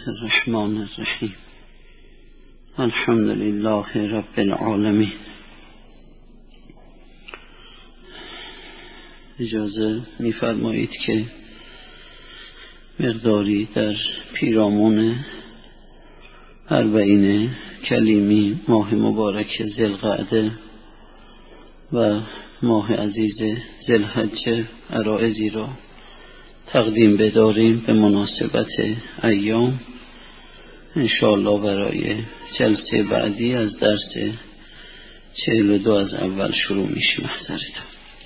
الرحمن الرحیم. الحمد لله رب العالمین. اجازه می‌فرمایید که مقداری در پیرامون 40 کلیمی ماه مبارک ذوالقعده و ماه عزیز ذوالحجه عرائضی را تقدیم بداریم به مناسبت ایام. انشاءالله برای جلسه بعدی از درس 42 از اول شروع میشیم. محضرتون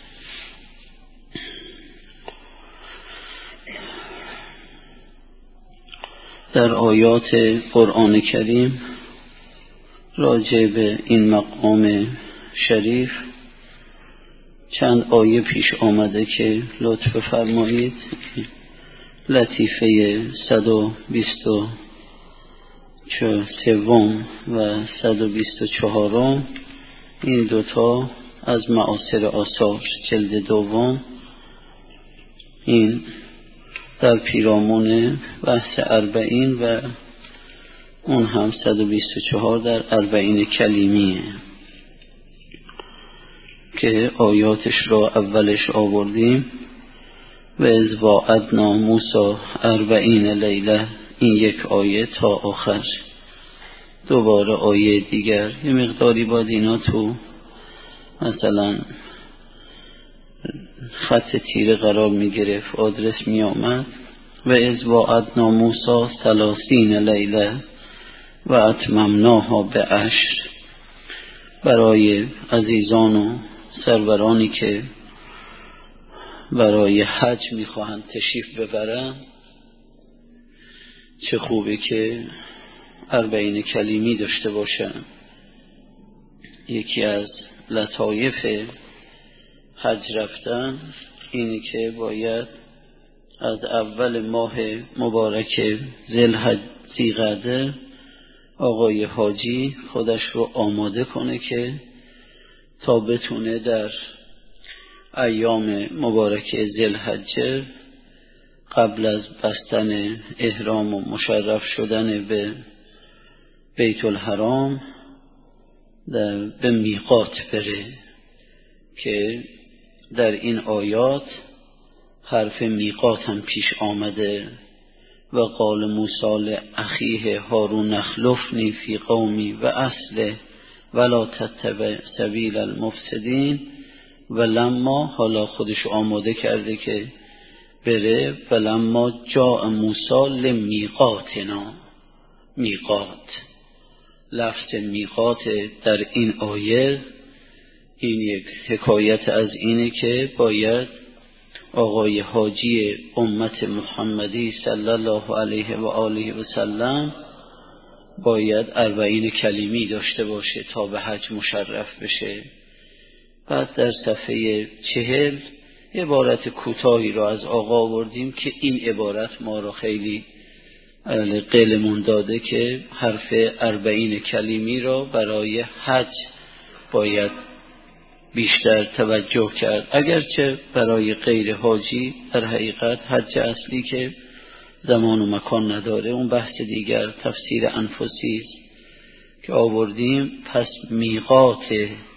در آیات قرآن کریم راجع به این مقام شریف چند آیه پیش آمده که لطف فرمایید. لطیفه 123 و 124 این دوتا از معاصر آثار جلد دوم، این در پیرامون بحث 40 و اون هم 124 در 40 کلیمیه که آیاتش را اولش آوردیم. و اذ واعدنا موسی 40 لیله، این یک آیه تا آخر. دوباره آیه دیگر یه مقداری باید اینا تو مثلا خط تیره قرار می گرفت، آدرس می آمد. و اذ واعدنا موسی 30 لیله و اتممناها ب10. برای عزیزان و سرورانی که برای حج میخواهند تشریف ببرن، چه خوبه که 40 کلیمی داشته باشن. یکی از لطایف حج رفتن اینه که باید از اول ماه مبارک ذوالقعده آقای حاجی خودش رو آماده کنه که تا بتونه در ایام مبارک ذوالحجه قبل از بستن احرام و مشرف شدن به بیت الحرام به میقات بره، که در این آیات حرف میقات هم پیش آمده. و قال موسی لاخیه هارون اخلفنی فی قومی و اصلح ولا تتبع سبیل المفسدین. و لما، حالا خودش آماده کرده که بره. و لما جاء موسی لمیقاتنا، میقات، لفظ میقات در این آیه این یک حکایت از اینه که باید آقای حاجی امت محمدی صلی الله علیه و آله و سلم باید 40 کلیمی داشته باشه تا به حج مشرف بشه. بعد در صفحه 40 عبارت کوتاهی را از آقا آوردیم که این عبارت ما را خیلی قلمون داده که حرف 40 کلیمی را برای حج باید بیشتر توجه کرد، اگرچه برای غیر حاجی در حقیقت حج اصلی که زمان و مکان نداره اون بحث دیگر، تفسیر انفسی که آوردیم. پس میقات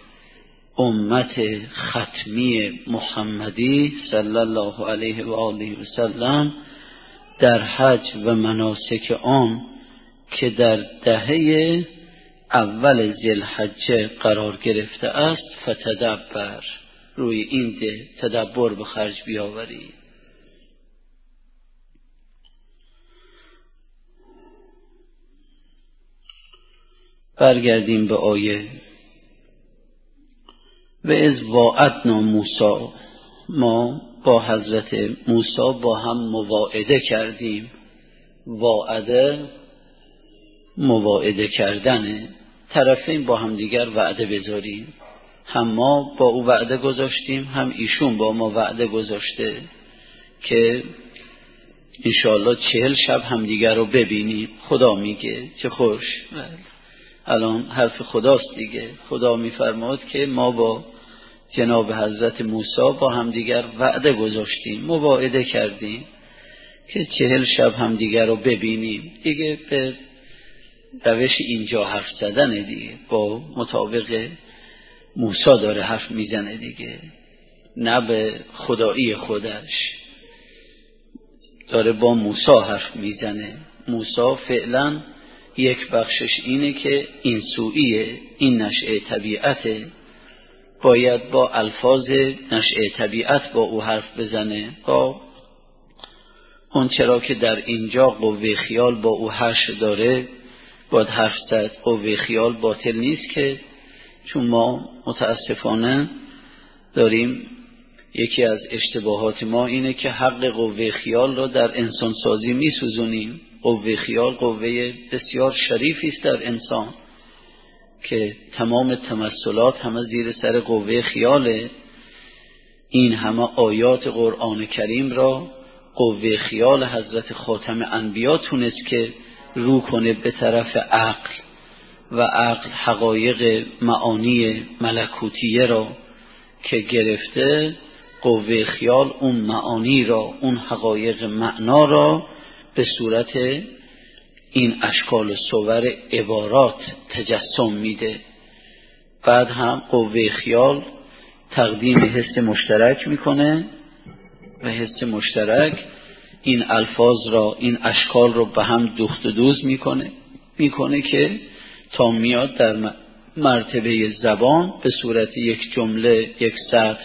امت ختمی محمدی صلی الله علیه و آله و سلم در حج و مناسک آن که در دهه اول ذوالحجه قرار گرفته است، فتدبر، روی این ده تدبر به خرج بیاوری. برگردیم به آیه. و اذ واعدنا موسی، ما با حضرت موسی با هم مواعده کردیم. واعده مواعده کردنه، طرفین با هم دیگر وعده بذاریم. هم ما با او وعده گذاشتیم، هم ایشون با ما وعده گذاشته که انشاءالله 40 شب هم دیگر رو ببینیم. خدا میگه چه خوش، الان حرف خداست دیگه. خدا میفرماد که ما با جناب حضرت موسی با هم دیگر وعده گذاشتیم، مواعده کردیم که 40 شب هم دیگر رو ببینیم. دیگه به روش اینجا حرف زدن دیگه، با مطابق موسی داره حرف میزنه دیگه، نه به خدایی خودش، داره با موسی حرف میزنه. موسی فعلا یک بخشش اینه که این سویه، این نشأه طبیعته، باید با الفاظ نشأه طبیعت با او حرف بزنه. با اون چرا که در اینجا قوه خیال با او حشر داره باید حرف زد. قوه خیال باطل نیست که، چون ما متاسفانه داریم، یکی از اشتباهات ما اینه که حق قوه خیال را در انسان سازی می سوزونیم. قوه خیال قوه بسیار شریفی است در انسان که تمام تمثلات همه زیر سر قوه خیاله. این همه آیات قرآن کریم را قوه خیال حضرت خاتم انبیا تونست که رو کنه به طرف عقل، و عقل حقایق معانی ملکوتیه را که گرفته، قوه خیال اون معانی را، اون حقایق معنا را به صورت این اشکال و صور عبارات تجسم میده. بعد هم قوه خیال تقدیم حس مشترک میکنه و حس مشترک این الفاظ را، این اشکال را به هم دوخت و دوز میکنه که تا میاد در مرتبه زبان به صورت یک جمله، یک سطر،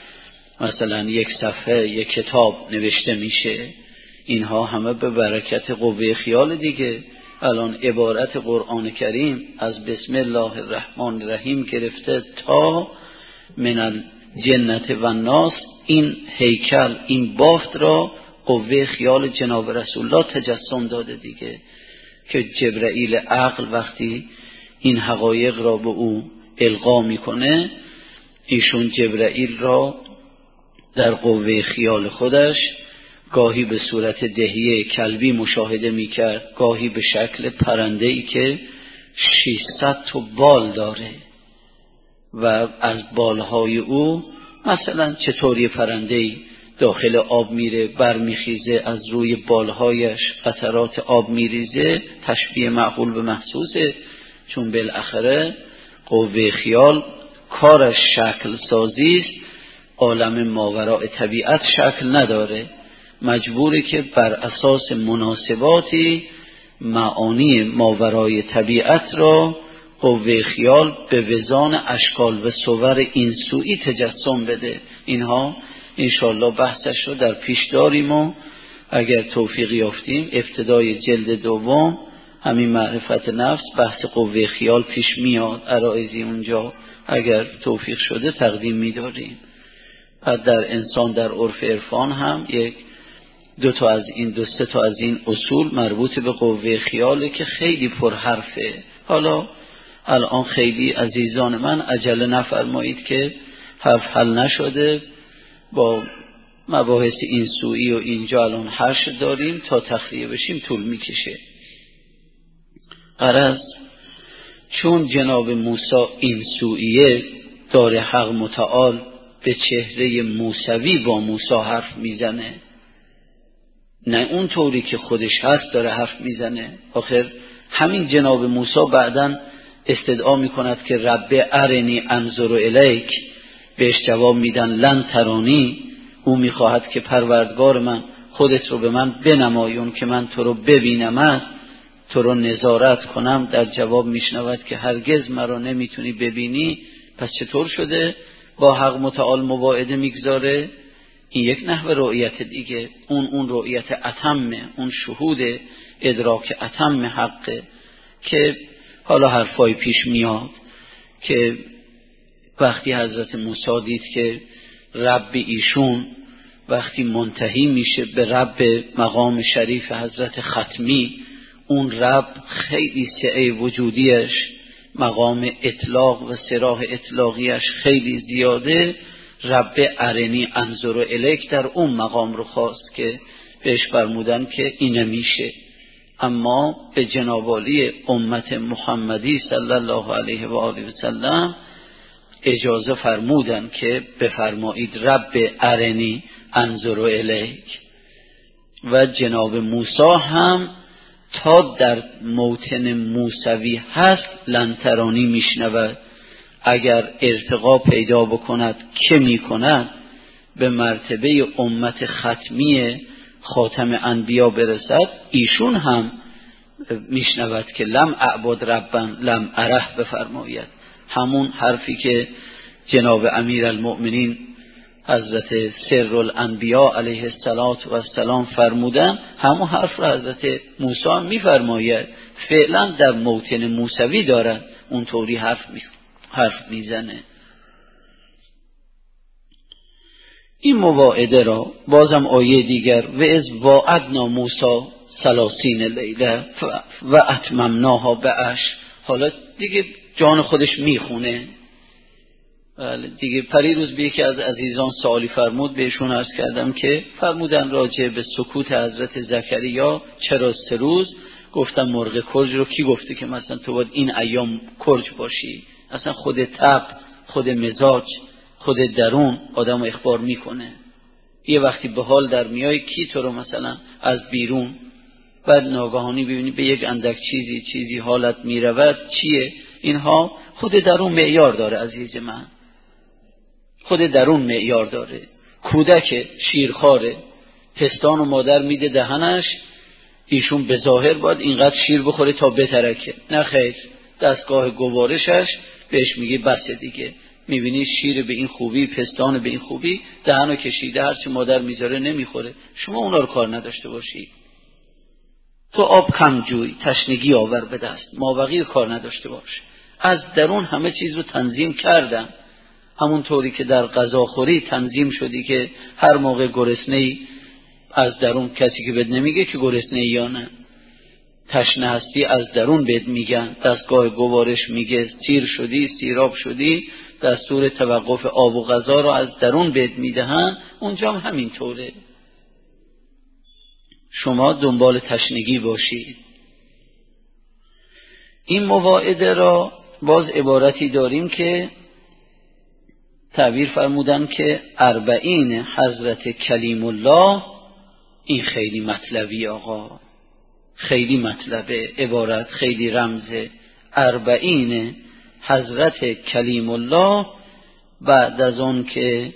مثلا یک صفحه، یک کتاب نوشته میشه. اینها همه به برکت قوه خیال دیگه. الان عبارت قرآن کریم از بسم الله الرحمن الرحیم گرفته تا من الجنة و الناس، این هیکل، این بافت را قوه خیال جناب رسول الله تجسم داده دیگه، که جبرائیل عقل وقتی این حقایق را به او القا میکنه، ایشون جبرائیل را در قوه خیال خودش گاهی به صورت دهیه کلبی مشاهده میکرد، گاهی به شکل پرنده‌ای که 600 تا بال داره و از بالهای او مثلا چطوری پرنده‌ای داخل آب میره، برمیخیزه، از روی بالهایش قطرات آب میریزه، تشبیه معقول به محسوسه، چون بالاخره قوه خیال کارش شکل سازی است. عالم ماوراء طبیعت شکل نداره، مجبوره که بر اساس مناسباتی معانی ماورای طبیعت را قوه خیال به وزان اشکال و صور اینسویی تجسم بده. اینها انشاءالله بحثش رو در پیش داریم و اگر توفیق یافتیم ابتدای جلد دوم همین معرفت نفس بحث قوه خیال پیش میاد، عرایزی اونجا اگر توفیق شده تقدیم می‌داریم. بعد در انسان در عرف عرفان هم دو سه تا از این اصول مربوط به قوه خیاله که خیلی پرحرفه. حالا الان خیلی عزیزان من عجله نفرمایید که حرف حل نشده، با مباحث اینسویی و اینجا الان حرش داریم، تا تخلیه بشیم طول میکشه. غرض چون جناب موسی اینسویه داره حق متعال به چهره موسوی با موسی حرف میزنه، نه اون طوری که خودش هست داره حرف میزنه. آخر همین جناب موسی بعداً استدعا میکند که رب ارنی انظر الیک، بهش جواب میدن لن ترانی. او میخواهد که پروردگار من خودت رو به من بنمایون که من تو رو ببینم، تو رو نظارت کنم. در جواب میشنود که هرگز مرا نمیتونی ببینی. پس چطور شده با حق متعال مواعده میگذاره؟ این یک نحوه رؤیت دیگه، اون رؤیت اتمه، اون شهود ادراک اتم حقه. که حالا حرفای پیش میاد که وقتی حضرت موسی دید که رب ایشون وقتی منتهی میشه به رب مقام شریف حضرت ختمی، اون رب خیلی سعه وجودیش، مقام اطلاق و صراح اطلاقیش خیلی زیاده. رب ارنی انظر الیک در اون مقام رو خواست که بهش فرمودن که این میشه، اما به جناب عالی امت محمدی صلی الله علیه و آله و سلم اجازه فرمودن که بفرمایید رب ارنی انظر الیک. و جناب موسی هم تا در موطن موسوی هست لنترانی میشنود. اگر ارتقا پیدا بکند که میکند، به مرتبه امت ختمی خاتم انبیا برسد، ایشون هم میشنود که لم اعبد ربا لم اره بفرماید. همون حرفی که جناب امیرالمؤمنین حضرت سرالانبیا علیه السلام فرمودن، همون حرف را حضرت موسی هم میفرماید. فعلا در موطن موسوی دارن اونطوری حرف میزنه. این مواعده را بازم آیه دیگر و از واعدنا موسی 30 لیله و اتممناها بعشر، حالا دیگه جان خودش میخونه. بله دیگه پریروز به یکی از عزیزان سوالی فرمود، بهشون عرض کردم که فرمودن راجع به سکوت حضرت زکریا چرا 3 روز؟ گفتم مرغ کرج رو کی گفته که مثلا تو باید این ایام کرج باشی؟ اصلا خود طبع، خود مزاج، خود درون آدم اخبار میکنه. یه وقتی به حال در میای کی تو رو مثلا از بیرون، بعد ناگهانی ببینی به یک اندک چیزی حالت میرود، چیه؟ اینها خود درون معیار داره عزیز من، خود درون معیار داره. کودک شیرخواره، پستان و مادر میده دهنش، ایشون به ظاهر باید اینقدر شیر بخوره تا بترکه، نه خیر، دستگاه گوارشش بهش میگه بس دیگه. میبینی شیر به این خوبی، پستان به این خوبی، دهنو کشیده، هرچی مادر میذاره نمیخوره. شما اونا رو کار نداشته باشید. تو آب کم جوی، تشنگی آور به دست، مابقی کار نداشته باش. از درون همه چیز رو تنظیم کردن، همون طوری که در غذاخوری تنظیم شدی که هر موقع گرسنه‌ای از درون، کسی که بهت نمیگه که گرسنه‌ای یا نه، تشنه هستی از درون بهت میگن، دستگاه گوارش میگه سیر شدی، سیراب شدی، دستور توقف آب و غذا رو از درون بهت میدهن. اونجا هم همین طوره. شما دنبال تشنگی باشید. این مواعده را باز عبارتی داریم که تعبیر فرمودن که 40 حضرت کلیم الله. این خیلی مطلبی آقا، خیلی مطلبه، عبارت خیلی رمزه. 40 حضرت کلیم الله بعد از اون که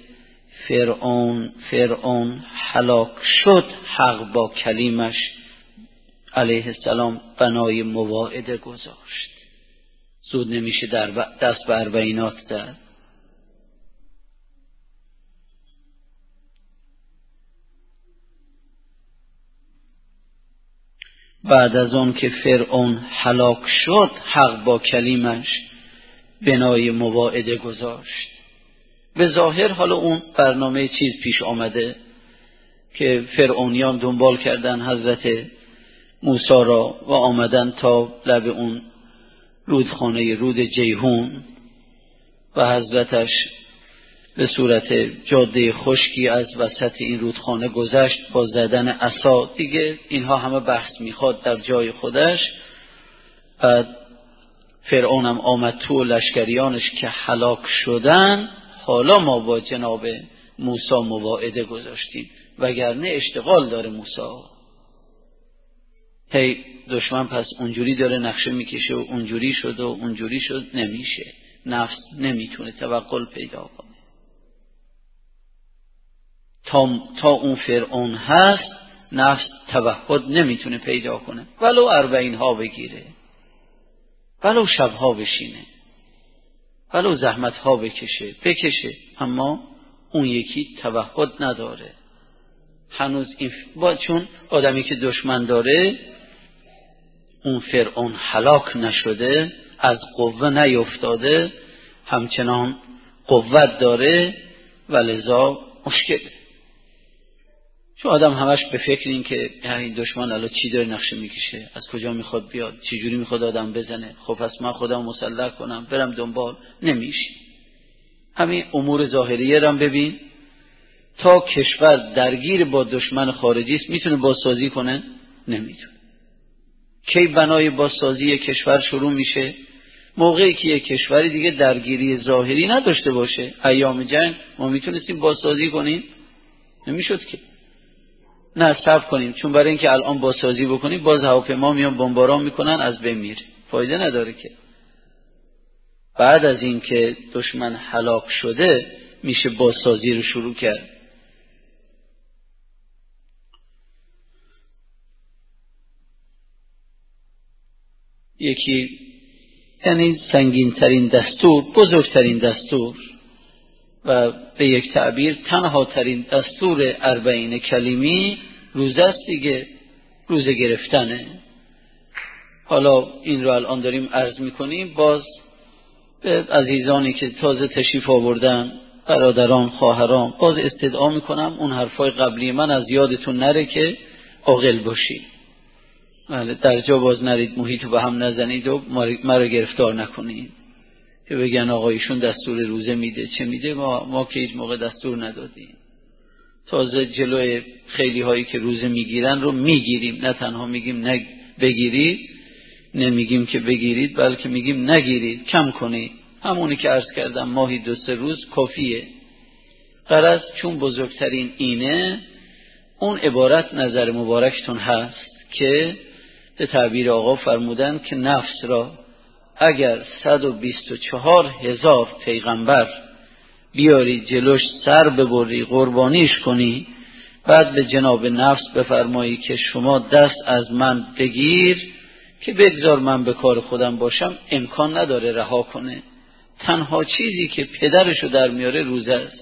فرعون هلاک شد، حق با کلیمش علیه السلام بنای مواعده گذاشت. زود نمیشه دست به 40 زد. بعد از اون که فرعون هلاک شد، حق با کلیمش بنای مواعده گذاشت. به ظاهر حالا اون برنامه چیز پیش آمده که فرعونیان دنبال کردن حضرت موسی را و آمدن تا لب اون رودخانه، رود جیهون، و حضرتش به صورت جاده خشکی از وسط این رودخانه گذشت با زدن عصا. دیگه اینها همه بحث میخواد در جای خودش. بعد فرعون هم آمد تو، لشکریانش که هلاک شدن. حالا ما با جناب موسی مواعده گذاشتیم، وگرنه اشتغال داره موسی. هی دشمن پس اونجوری داره نقشه میکشه و اونجوری شد و اونجوری شد، نمیشه. نفس نمیتونه توقل پیدا کنه. تا اون فرعون هست نفس توحد نمیتونه پیدا کنه، ولو 40 ها بگیره، ولو شبها بشینه، ولو زحمت ها بکشه، اما اون یکی توحد نداره هنوز. این چون آدمی که دشمن داره، اون فرعون هلاک نشده، از قوه نیفتاده، همچنان قوت داره، ولذا مشکله. چون آدم همش به فکر این که این دشمن الان چی داره نقشه میکشه، از کجا میخواد بیاد، چی جوری میخواد آدم بزنه، خب پس من خودم مسلح کنم برم دنبال، نمیشه. همین امور ظاهریه رو ببین، تا کشور درگیر با دشمن خارجی است میتونه بازسازی کنه؟ نمیتونه. کی بنای بازسازی کشور شروع میشه؟ موقعی که یک کشوری دیگه درگیری ظاهری نداشته باشه. ایام جنگ ما میتونستیم بازسازی کنیم؟ نمیشد که. نه صبر کنیم، چون برای اینکه الان بازسازی بکنیم باز هواپیما میان بمباران میکنن، از بین میره، فایده نداره که. بعد از اینکه دشمن هلاک شده میشه بازسازی رو شروع کرد. یکی یعنی سنگین‌ترین دستور، بزرگترین دستور و به یک تعبیر تنها ترین دستور 40 کلمی روزه است دیگه، روزه گرفتنه. حالا این رو الان داریم عرض میکنیم، باز به عزیزانی که تازه تشریف آوردن، برادران، خواهران، باز استدعا میکنم اون حرفای قبلی من از یادتون نره که عاقل باشید. در جا باز نرید محیط رو به هم نزنید و ما رو گرفتار نکنید که بگن آقا ایشون دستور روزه میده، چه میده، ما که هیچ موقع دستور ندادیم. تازه جلوی خیلی هایی که روزه میگیرن رو میگیریم، نه تنها میگیم بگیرید، نمیگیم که بگیرید بلکه میگیم نگیرید، کم کنید. همونی که عرض کردم ماهی 2-3 روز کافیه. غرض چون بزرگترین اینه، اون عبارت نظر مبارکتون هست که به تعبیر آقا فرمودن که نفس را اگر 124,000 پیغمبر بیاری جلوش سر ببری قربانیش کنی، بعد به جناب نفس بفرمایی که شما دست از من بگیر که بگذار من به کار خودم باشم، امکان نداره رها کنه. تنها چیزی که پدرشو در میاره روزه است.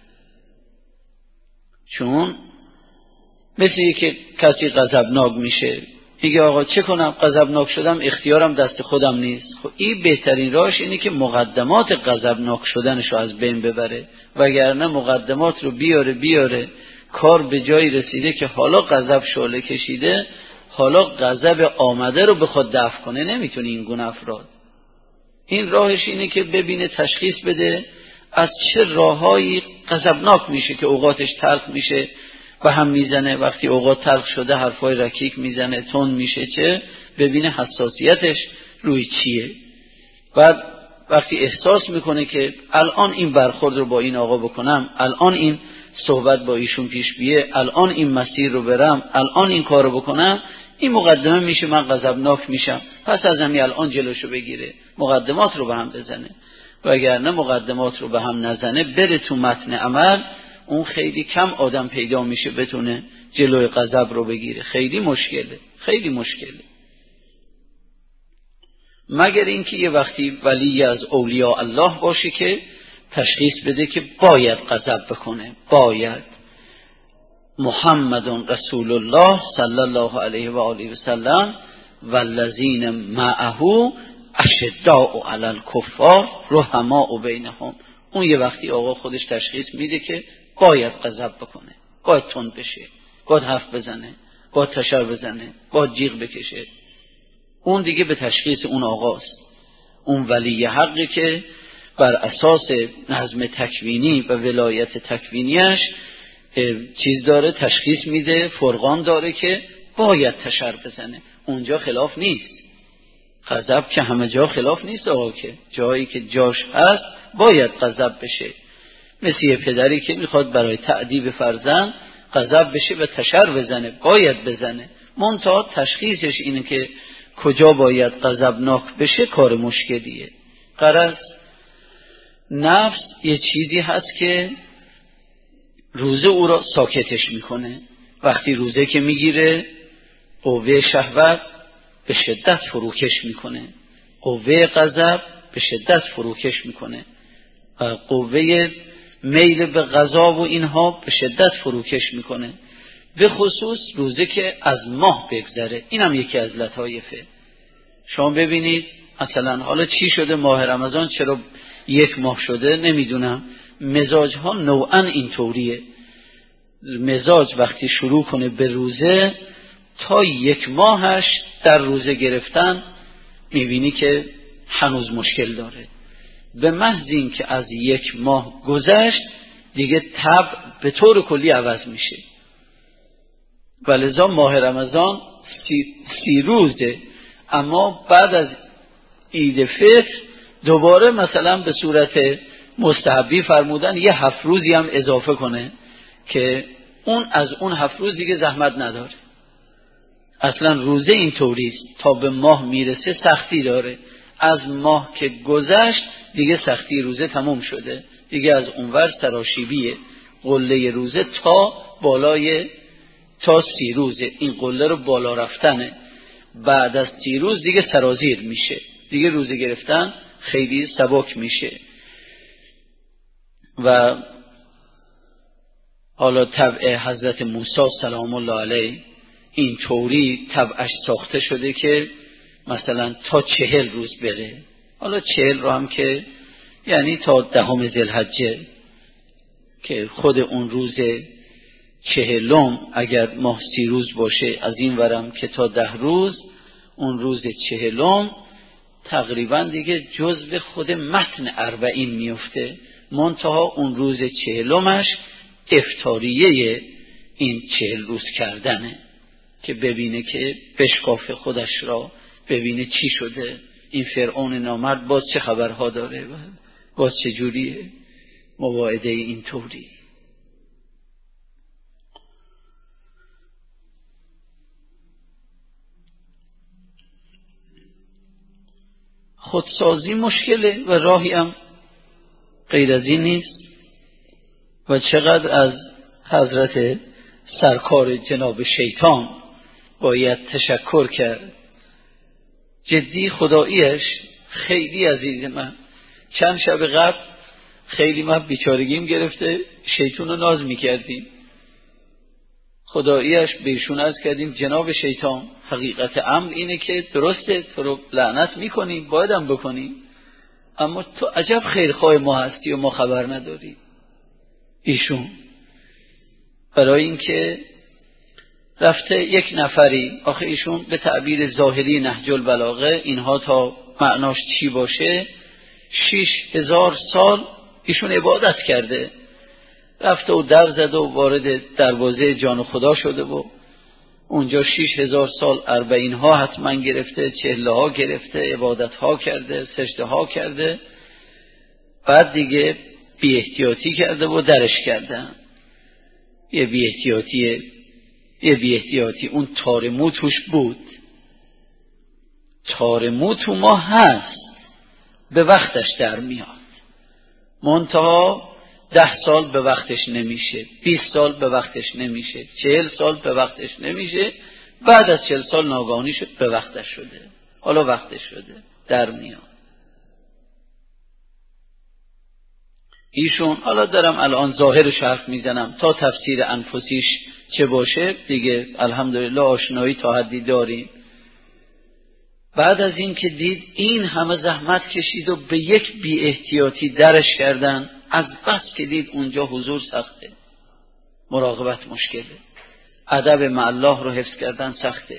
چون مثل که کسی غضبناک میشه، میگه آقا چه کنم، غضبناک شدم، اختیارم دست خودم نیست. خب این بهترین راهش اینه که مقدمات غضبناک شدنشو از بین ببره، وگرنه مقدمات رو بیاره کار به جایی رسیده که حالا غضب شعله کشیده، حالا غضب آمده رو بخواد دفع کنه، نمیتونه این گونه افراد. این راهش اینه که ببینه، تشخیص بده از چه راههایی غضبناک میشه که اوقاتش تلخ میشه و هم میزنه. وقتی اوقات تلخ شده حرفای رکیک میزنه، تند میشه، چه ببینه حساسیتش روی چیه. بعد وقتی احساس میکنه که الان این برخورد رو با این آقا بکنم، الان این صحبت با ایشون پیش بیه، الان این مسیر رو برم، الان این کار رو بکنم، این مقدمه میشه من غضبناک میشم، پس از همین الان جلوشو بگیره، مقدمات رو به هم بزنه. وگرنه مقدمات رو به هم نزنه، بره تو متن عمل، اون خیلی کم آدم پیدا میشه بتونه جلوی غضب رو بگیره. خیلی مشکله. مگر اینکه یه وقتی ولی از اولیاء الله باشه که تشخیص بده که باید غضب بکنه، باید. محمد رسول الله صلی الله علیه و آله و سلم والذین معه اشداء علی الکفار رحماء بینهم. اون یه وقتی آقا خودش تشخیص میده که باید غضب بکنه، باید تند بشه، باید حرف بزنه، باید تشر بزنه، باید جیغ بکشه. اون دیگه به تشخیص اون آقاست. اون ولی حقی که بر اساس نظم تکوینی و ولایت تکوینیش چیز داره، تشخیص میده، فرقان داره که باید تشر بزنه. اونجا خلاف نیست. غضب که همه جا خلاف نیست آقا، که جایی که جاش هست باید غضب بشه. مثل یه پدری که میخواد برای تأدیب فرزند غضب بشه و تشر بزنه، باید بزنه. منتها تشخیصش اینه که کجا باید غضبناک بشه، کار مشکلیه. غرض نفس یه چیزی هست که روزه او را ساکتش میکنه. وقتی روزه که میگیره، قوه شهوت به شدت فروکش میکنه، قوه غضب به شدت فروکش میکنه، قوه میل به غضب و اینها به شدت فروکش میکنه. به خصوص روزه که از ماه بگذره، این هم یکی از لطایفه. شما ببینید مثلا حالا چی شده ماه رمضان چرا 1 ماه شده نمیدونم، مزاج ها نوعا اینطوریه. مزاج وقتی شروع کنه به روزه تا 1 ماهش در روزه گرفتن میبینی که هنوز مشکل داره. به محض این که از 1 ماه گذشت دیگه طبع به طور کلی عوض میشه. ولذا ماه رمضان 30 روزه، اما بعد از عید فطر دوباره مثلا به صورت مستحبی فرمودن 7 روزی هم اضافه کنه که اون از اون 7 روز دیگه زحمت نداره. اصلا روزه این طوریست، تا به ماه میرسه سختی داره. از ماه که گذشت دیگه سختی روزه تموم شده، دیگه از اونور سراشیبیه. قله روزه تا بالای تا 30 روزه، این قله رو بالا رفتنه. بعد از 30 روز دیگه سرازیر میشه، دیگه روزه گرفتن خیلی سبک میشه. و حالا طبع حضرت موسی سلام الله علیه این طوری طبعش ساخته شده که مثلا تا 40 روز بره. حالا 40 رو هم که یعنی تا 10 ذوالحجه که خود اون روز 40 اگر ماه 30 روز باشه، از این ورم که تا 10 روز، اون روز 40 تقریبا دیگه جزو خود متن 40 میفته. منتها اون روز 40 افطاریه این 40 روز کردنه که ببینه که بشکاف خودش را، ببینه چی شده، این فرعون نامرد باز چه خبرها داره، باز چه جوریه مواعده این طوری. خودسازی مشکله و راهی هم غیر از این نیست. و چقدر از حضرت سرکار جناب شیطان باید تشکر کرد. جدی خداییش خیلی عزیز من. چند شب قبل خیلی من بیچارگیم گرفته، شیطان رو ناز میکردیم. خداییش بهشون عرض کردیم جناب شیطان، حقیقت امر اینه که درسته تو رو لعنت میکنیم، بایدم بکنیم، اما تو عجب خیرخواه ما هستی و ما خبر نداری. ایشون برای اینکه رفته یک نفری، آخه ایشون به تعبیر ظاهری نهج البلاغه، اینها تا معناش چی باشه، 6000 سال ایشون عبادت کرده، رفته و در زده و وارد دروازه جان خدا شده و اونجا 6000 سال 40 ها حتما گرفته، 40 ها گرفته، عبادت ها کرده، سجده ها کرده. بعد دیگه بی احتیاطی کرده و درش کردن. یه بی احتیاطی اون تارمو توش بود. تارمو تو ما هست، به وقتش در میاد، منتها 10 سال به وقتش نمیشه، 20 سال به وقتش نمیشه، 40 سال به وقتش نمیشه، بعد از 40 سال ناگهانی شد به وقتش شده. حالا وقتش شده در میاد. ایشون حالا دارم الان ظاهرش حرف میزنم، تا تفسیر انفسیش چه باشه دیگه الحمدلله آشنایی تا حدی داریم. بعد از این که دید این همه زحمت کشید و به یک بی احتیاطی درش کردن، از بس که دید اونجا حضور سخته، مراقبت مشکله، ادب مع الله رو حفظ کردن سخته،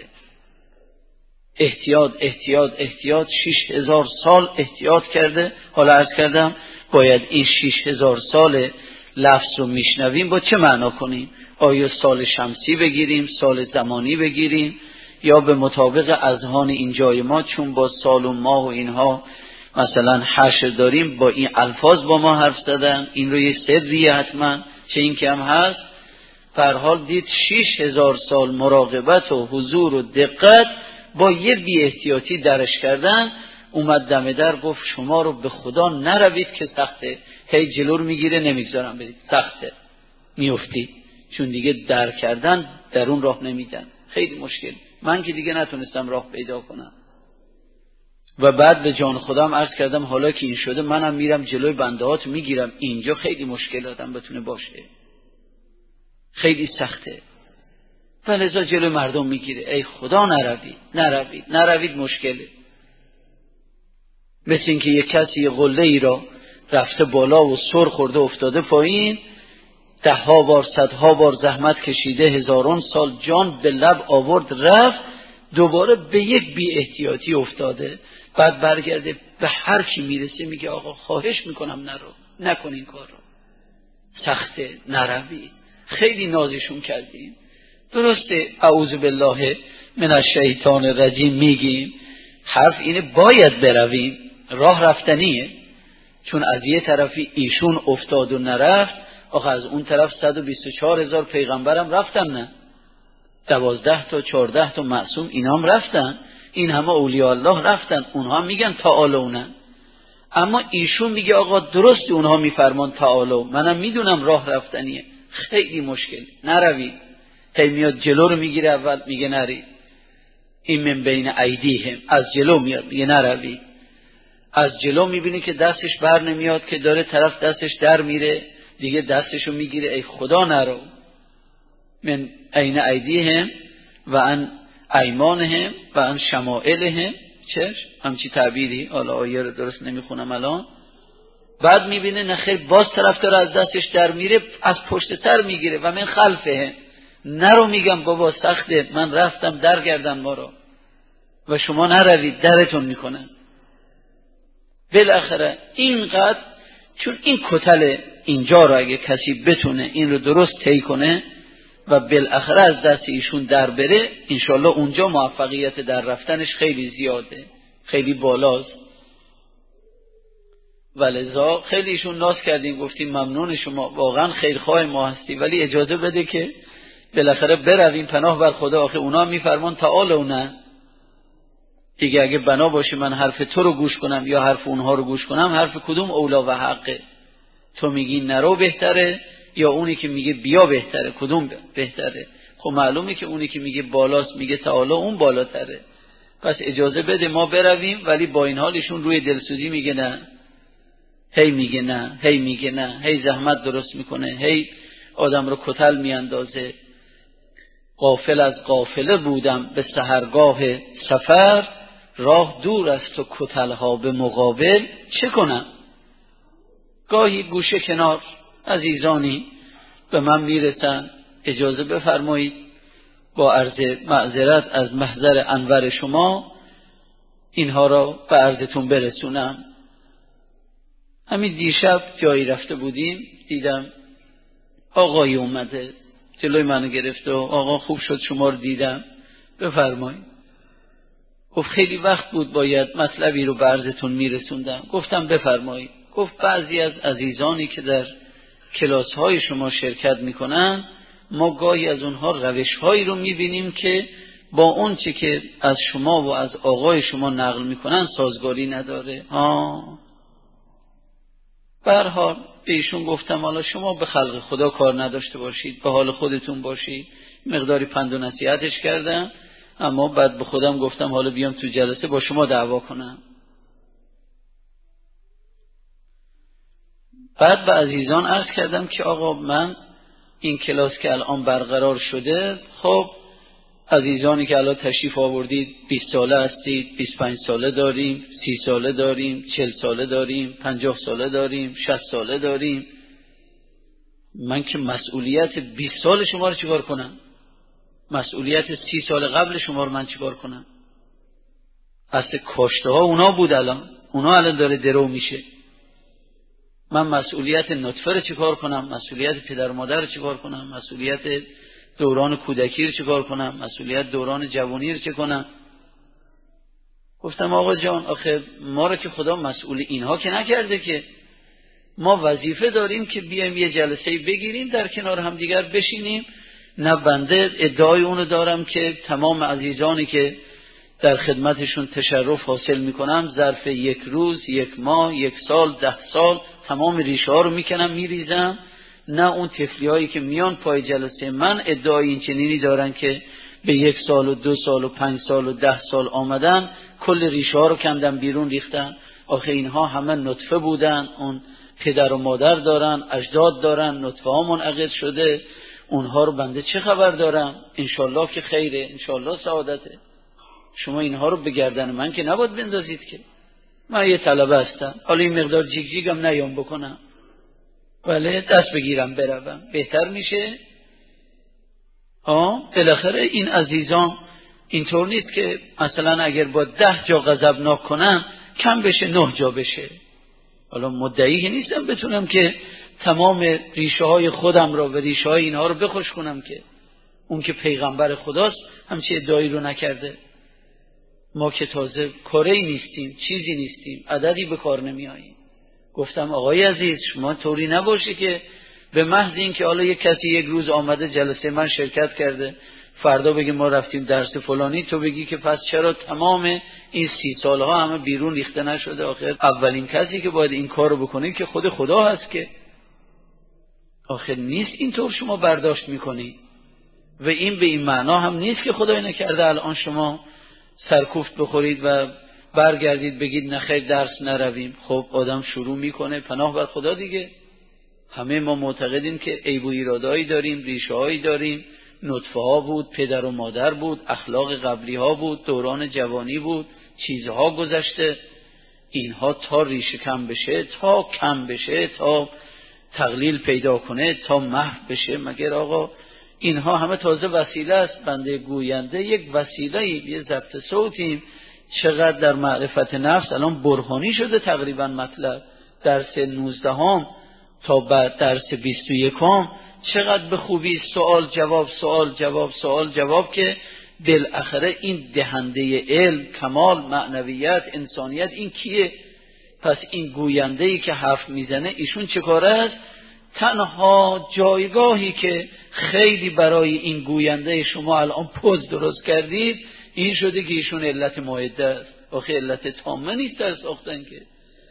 احتیاط 6000 سال احتیاط کرده. حالا عرض کردم باید این 6000 سال لفظ رو میشنویم با چه معنا کنیم؟ آیا سال شمسی بگیریم، سال زمانی بگیریم، یا به مطابق اذهان اینجای ما چون با سال و ماه و اینها مثلا حشر داریم با این الفاظ با ما حرف زدن، این رو یه سریه حتما چه این که هم هست. در حال دید 6000 سال مراقبت و حضور و دقت با یه بی احتیاطی درش کردن. اومد دم در گفت شما رو به خدا نروید که سخته، هی جلو رو میگیره نمیگذارم برید، سخته میفتی، چون دیگه در کردن در اون راه نمیدن، خیلی مشکل. من که دیگه نتونستم راه پیدا کنم. و بعد به جان خودم عرض کردم حالا که این شده منم میرم جلوی بندهات میگیرم، اینجا خیلی مشکل آدم بتونه باشه، خیلی سخته، فلذا جلوی مردم میگیره. ای خدا نروید مشکله. مثل این که یک کسی یه قله ای را رفته بالا و سر خورده افتاده پایین، 10 بار 100 بار زحمت کشیده، 1000 سال جان به لب آورد رفت، دوباره به یک بی احتیاطی افتاده. بعد برگرده به هر کی میرسه میگه آقا خواهش میکنم نکن این کار رو، سخته، نروی. خیلی نازشون کردیم. درسته اعوذ بالله من الشیطان الرجیم میگیم، حرف اینه باید برویم، راه رفتنیه، چون از یه طرفی ایشون افتاد و نرفت، آخه از اون طرف 124,000 پیغمبرم رفتن، نه 12 تا 14 تا معصوم اینام رفتن، این همه اولیاء الله رفتن، اونها میگن تعالونا. اما ایشون میگه آقا درست اونها میفرمان تعالو، منم میدونم راه رفتنیه، خیلی مشکل، نروید. هی میاد جلو رو میگیره، اول میگه نرید. این من بین ایدیهم، از جلو میاد میگه نروید. از جلو میبینی که دستش بر نمیاد که داره طرف دستش در میره، دیگه دستشو میگیره ای خدا نرو. من این ایدیهم و ان ایمانهم و ان شمائلهم، همچی تعبیری، حالا آیه رو درست نمیخونم الان. بعد میبینه نخیر باز طرف داره از دستش در میره، از پشت تر میگیره و من خلفه، نرو. میگم بابا سخته، من رفتم درگردن ما رو و شما نروید، درتون میکنن. بالاخره اینقدر، چون این کتل اینجا رو اگه کسی بتونه این رو درست طی کنه و بالاخره از دست ایشون در بره، انشالله اونجا موفقیت در رفتنش خیلی زیاده، خیلی بالاست. ولذا خیلی ایشون ناز کردیم، گفتیم ممنون شما، واقعا خیرخواه ما هستی، ولی اجازه بده که بالاخره برویم پناه بر خدا. آخه اونا میفرمان تعالوا، نه دیگه اگه بنا باشه من حرف تو رو گوش کنم یا حرف اونها رو گوش کنم، حرف کدوم اولا و حقه؟ تو میگی نرو بهتره یا اونی که میگه بیا بهتره؟ کدوم بهتره؟ خب معلومه که اونی که میگه بالاست، میگه تعالی، اون بالاتره. پس اجازه بده ما برویم. ولی با این حالشون روی دلسوزی میگه نه، هی میگه نه، هی میگه نه، هی زحمت درست میکنه، هی آدم رو کتل میاندازه. غافل از قافله بودم به سحرگاه سفر، راه دور است و کتلها به مقابل، چه کنم؟ گاهی گوشه کنار عزیزانی به من میرسن، اجازه بفرمایید با عرض معذرت از محضر انور شما اینها را به عرضتون برسونم. همین دیشب جایی رفته بودیم، دیدم آقای اومده جلوی منو گرفت و آقا خوب شد شما رو دیدم، بفرمایید. گفت خیلی وقت بود باید مطلبی رو به عرضتون میرسوندم. گفتم بفرمایید. گفت بعضی از عزیزانی که در کلاس های شما شرکت میکنن، ما گاهی از اونها روش هایی رو میبینیم که با اون چه که از شما و از آقای شما نقل میکنن سازگاری نداره. به هر حال به ایشون گفتم حالا شما به خلق خدا کار نداشته باشید، به حال خودتون باشید. مقداری پند و نصیحتش کردم، اما بعد به خودم گفتم حالا بیام تو جلسه با شما دعوا کنم. بعد به عزیزان عرض کردم که آقا من این کلاس که الان برقرار شده، خب عزیزانی که الان تشریف آوردید 20 ساله هستید، 25 ساله داریم، 30 ساله داریم، 40 ساله داریم، 50 ساله داریم، 60 ساله داریم. من که مسئولیت 20 سال شما رو چیکار کنم؟ مسئولیت 30 سال قبل شما رو من چیکار کنم؟ اصل کاشته ها اونا بود، اونا الان داره درو میشه. من مسئولیت نطفه رو چیکار کنم؟ مسئولیت پدر و مادر رو چیکار کنم؟ مسئولیت دوران کودکی رو چیکار کنم؟ مسئولیت دوران جوانی رو چه کنم؟ گفتم آقا جان آخه ما رو که خدا مسئول اینها که نکرده، که ما وظیفه داریم که بیایم یه جلسه بگیریم در کنار هم دیگر بشینیم. نه بنده ادعای اونو دارم که تمام عزیزانی که در خدمتشون تشرف حاصل میکنم ظرف یک روز، یک ماه، یک سال، 10 سال تمام ریشه ها رو میکنم میریزم. نه اون طفلی هایی که میان پای جلسه من ادعای این چنینی دارن که به 1 سال و 2 سال و 5 سال و 10 سال آمدن کل ریشه ها رو کندن بیرون ریختن. آخه اینها همه نطفه بودن، اون پدر و مادر دارن، اجداد دارن، نطفه ها منعقد شده، اونها رو بنده چه خبر دارم؟ انشالله که خیره، انشالله سعادته. شما اینها رو به گردن من که نباید بندازید که من یه طلبه هستم، حالا این مقدار جیگ جیگم نیام بکنم، ولی دست بگیرم بروم بهتر میشه. بالاخره این عزیزان اینطور نیست که مثلا اگر با 10 جا غضبناک کنم کم بشه 9 جا بشه. حالا مدعی نیستم بتونم که تمام ریشه های خودم را و ریشه های اینها رو بخوش کنم، که اون که پیغمبر خداست همچه ادعایی رو نکرده. ما که تازه کاری نیستیم، چیزی نیستیم، عددی به کار نمی آییم. گفتم آقای عزیز شما طوری نباشه که به محض اینکه حالا یک کسی یک روز آمده جلسه من شرکت کرده، فردا بگی ما رفتیم درس فلانی، تو بگی که پس چرا تمام این 30 سالها همه بیرون ریخته نشده؟ آخر اولین کسی که باید این کارو بکنه که خود خدا هست که آخر نیست اینطور شما برداشت میکنی. و این به این معنا هم نیست که خدای نکرده الان شما سرکوفت بخورید و برگردید بگید نخیر درس نرویم. خب آدم شروع میکنه، پناه بر خدا دیگه. همه ما معتقدیم که عیب و ایرادایی داریم، ریشه هایی داریم، نطفه ها بود، پدر و مادر بود، اخلاق قبلی ها بود، دوران جوانی بود، چیزها گذشته. اینها تا ریشه کم بشه، تا کم بشه، تا تقلیل پیدا کنه، تا محو بشه، مگر آقا اینها همه تازه وسیله است. بنده گوینده یک وسیله، یه ضبط صوتیم. چقدر در معرفت نفس الان برهانی شده تقریبا مطلب. درس 19 تا بعد درس 21 چقدر به خوبی سوال جواب، سوال جواب، سوال جواب، که بالاخره این دهنده علم، کمال، معنویت، انسانیت این کیه؟ پس این گوینده‌ای که حرف میزنه ایشون چه کاره است؟ تنها جایگاهی که خیلی برای این گوینده شما الان پوز درست کردید این شده که ایشون علت معده است. آخه علت تامه نیست در ساختن که.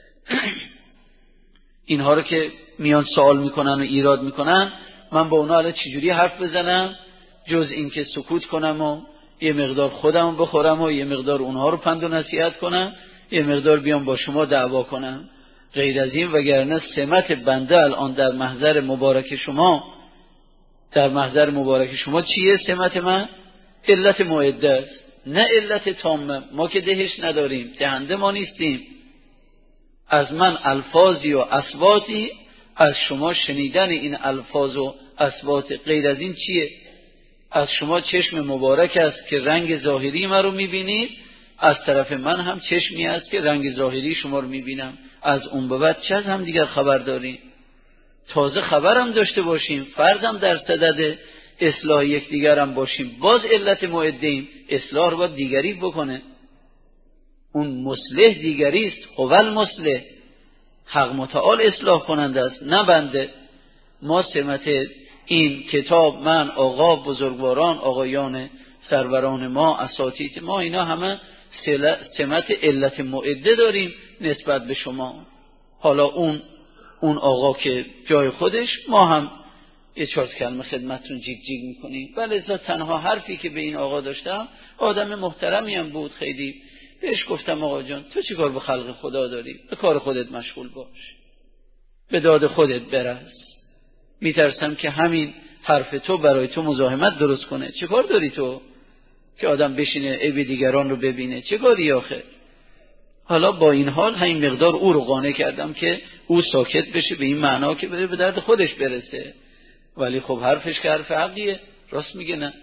اینها رو که میان سوال میکنن و ایراد میکنن، من با اونا الان چجوری حرف بزنم جز این که سکوت کنم و یه مقدار خودم بخورم و یه مقدار اونها رو پند و نصیحت کنم، یه مقدار بیام با شما دعوا کنم؟ غیر از این وگرنه سمت بنده الان در محضر مبارک شما، در محضر مبارک شما چیه سمت من؟ علت معده است، نه علت تامه. ما که دهش نداریم، دهنده ما نیستیم. از من الفاظی و اصواتی، از شما شنیدن این الفاظ و اصوات. غیر از این چیه؟ از شما چشم مبارک است که رنگ ظاهری ما رو میبینید، از طرف من هم چشمی است که رنگ ظاهری شما رو میبینم. از اون به بعد چه از هم دیگر خبر داریم؟ تازه خبرم داشته باشیم، فردم در صدد اصلاح یکدیگر هم باشیم، باز علت معده ایم. اصلاح رو باید دیگری بکنه. اون مصلح دیگری است. اول مصلح حق متعال اصلاح کننده است، نه بنده. ما سمت این کتاب، من، آقا بزرگواران، آقایان سروران ما، اساتید ما، اینا همه سمت علت معده داریم نسبت به شما. حالا اون آقا که جای خودش، ما هم یه 4 کلمه خدمتتون جیگ جیگ میکنیم. بله تنها حرفی که به این آقا داشتم، آدم محترمی هم بود، خیلی بهش گفتم آقا جان تو چی کار به خلق خدا داری؟ به کار خودت مشغول باش، به داد خودت برس. میترسم که همین حرف تو برای تو مزاحمت درست کنه. چه کار داری تو که آدم بشینه عیب دیگران رو ببینه؟ چه کاری آخه؟ حالا با این حال همین مقدار او رو قانع کردم که او ساکت بشه، به این معنا که بره به درد خودش برسه. ولی خب حرفش که حرف حقیه، راست میگه. نه،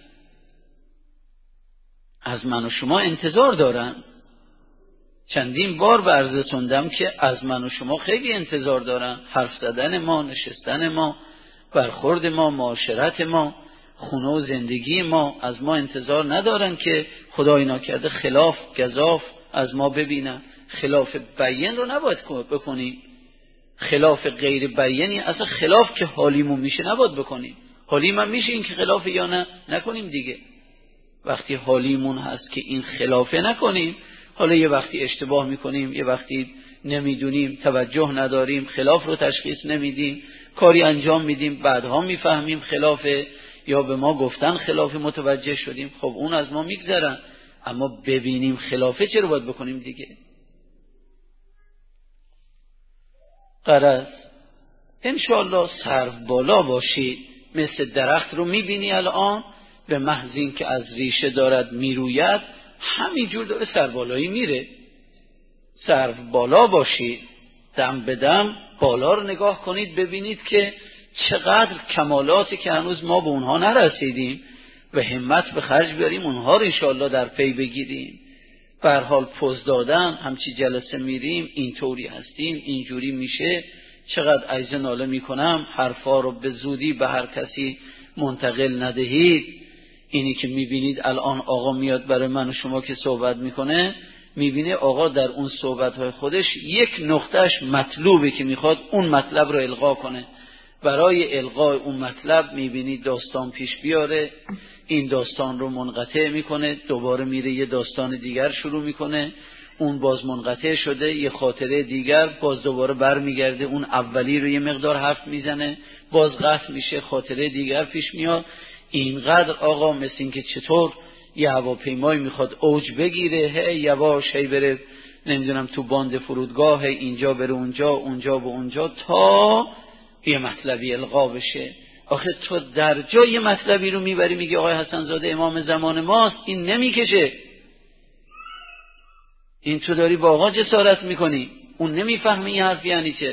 از من و شما انتظار دارن. چندین بار به عرض رسوندم که از من و شما خیلی انتظار دارن. حرف زدن ما، نشستن ما، برخورد ما، معاشرت ما، خونه و زندگی ما، از ما انتظار ندارن که خدای ناکرده خلاف گزاف از ما ببینن. خلاف بیان رو نباید بکنیم. خلاف غیر بیانی، اصلا خلاف که حالیمون میشه نباید بکنیم. حالیم هم میشه این که خلاف یا نه نکنیم دیگه. وقتی حالیمون هست که این خلافه نکنیم، حالا یه وقتی اشتباه میکنیم، یه وقتی نمیدونیم، توجه نداریم، خلاف رو تشخیص نمیدیم، کاری انجام میدیم بعدها میفهمیم خلافه، یا به ما گفتن خلافه متوجه شدیم، خب اون از ما میگذرن. اما ببینیم خلافه چه رو باید بکنیم دیگه. غرض انشاءالله سرو بالا باشید. مثل درخت رو میبینی الان، به محض این که از ریشه دارد میروید، همینجور داره سربالایی میره. سرو بالا باشید، دم به دم بالا رو نگاه کنید، ببینید که چقدر کمالاتی که هنوز ما به اونها نرسیدیم و همت به خرج بیاریم اونها رو انشاءالله در پی بگیریم. به هر حال پوز دادن، همچی جلسه میریم اینطوری هستیم، اینجوری میشه، چقدر عجز ناله میکنم حرفا رو به زودی به هر کسی منتقل ندهید. اینی که میبینید الان آقا میاد برای من و شما که صحبت میکنه، میبینه آقا در اون صحبتهای خودش یک نقطهش مطلوبه که میخواد اون مطلب رو القا کنه. برای القای اون مطلب میبینید داستان پیش بیاره، این داستان رو منقطع میکنه، دوباره میره یه داستان دیگر شروع میکنه، اون باز منقطع شده، یه خاطره دیگر باز دوباره برمیگرده، اون اولی رو یه مقدار حرف میزنه، باز قطع میشه، خاطره دیگر پیش میاد. اینقدر آقا مثل این که چطور یه هواپیمایی میخواد اوج بگیره، هی یواش هی بره نمیدونم تو باند فرودگاه، هی اینجا بره اونجا، اونجا به اونجا، تا یه مطلبی القا بشه. آخه تو در جای یه مطلبی رو میبری میگی آقای حسن زاده امام زمان ماست، این نمیکشه. این تو داری با آقا جسارت میکنی، اون نمیفهمه این حرف یعنی چه.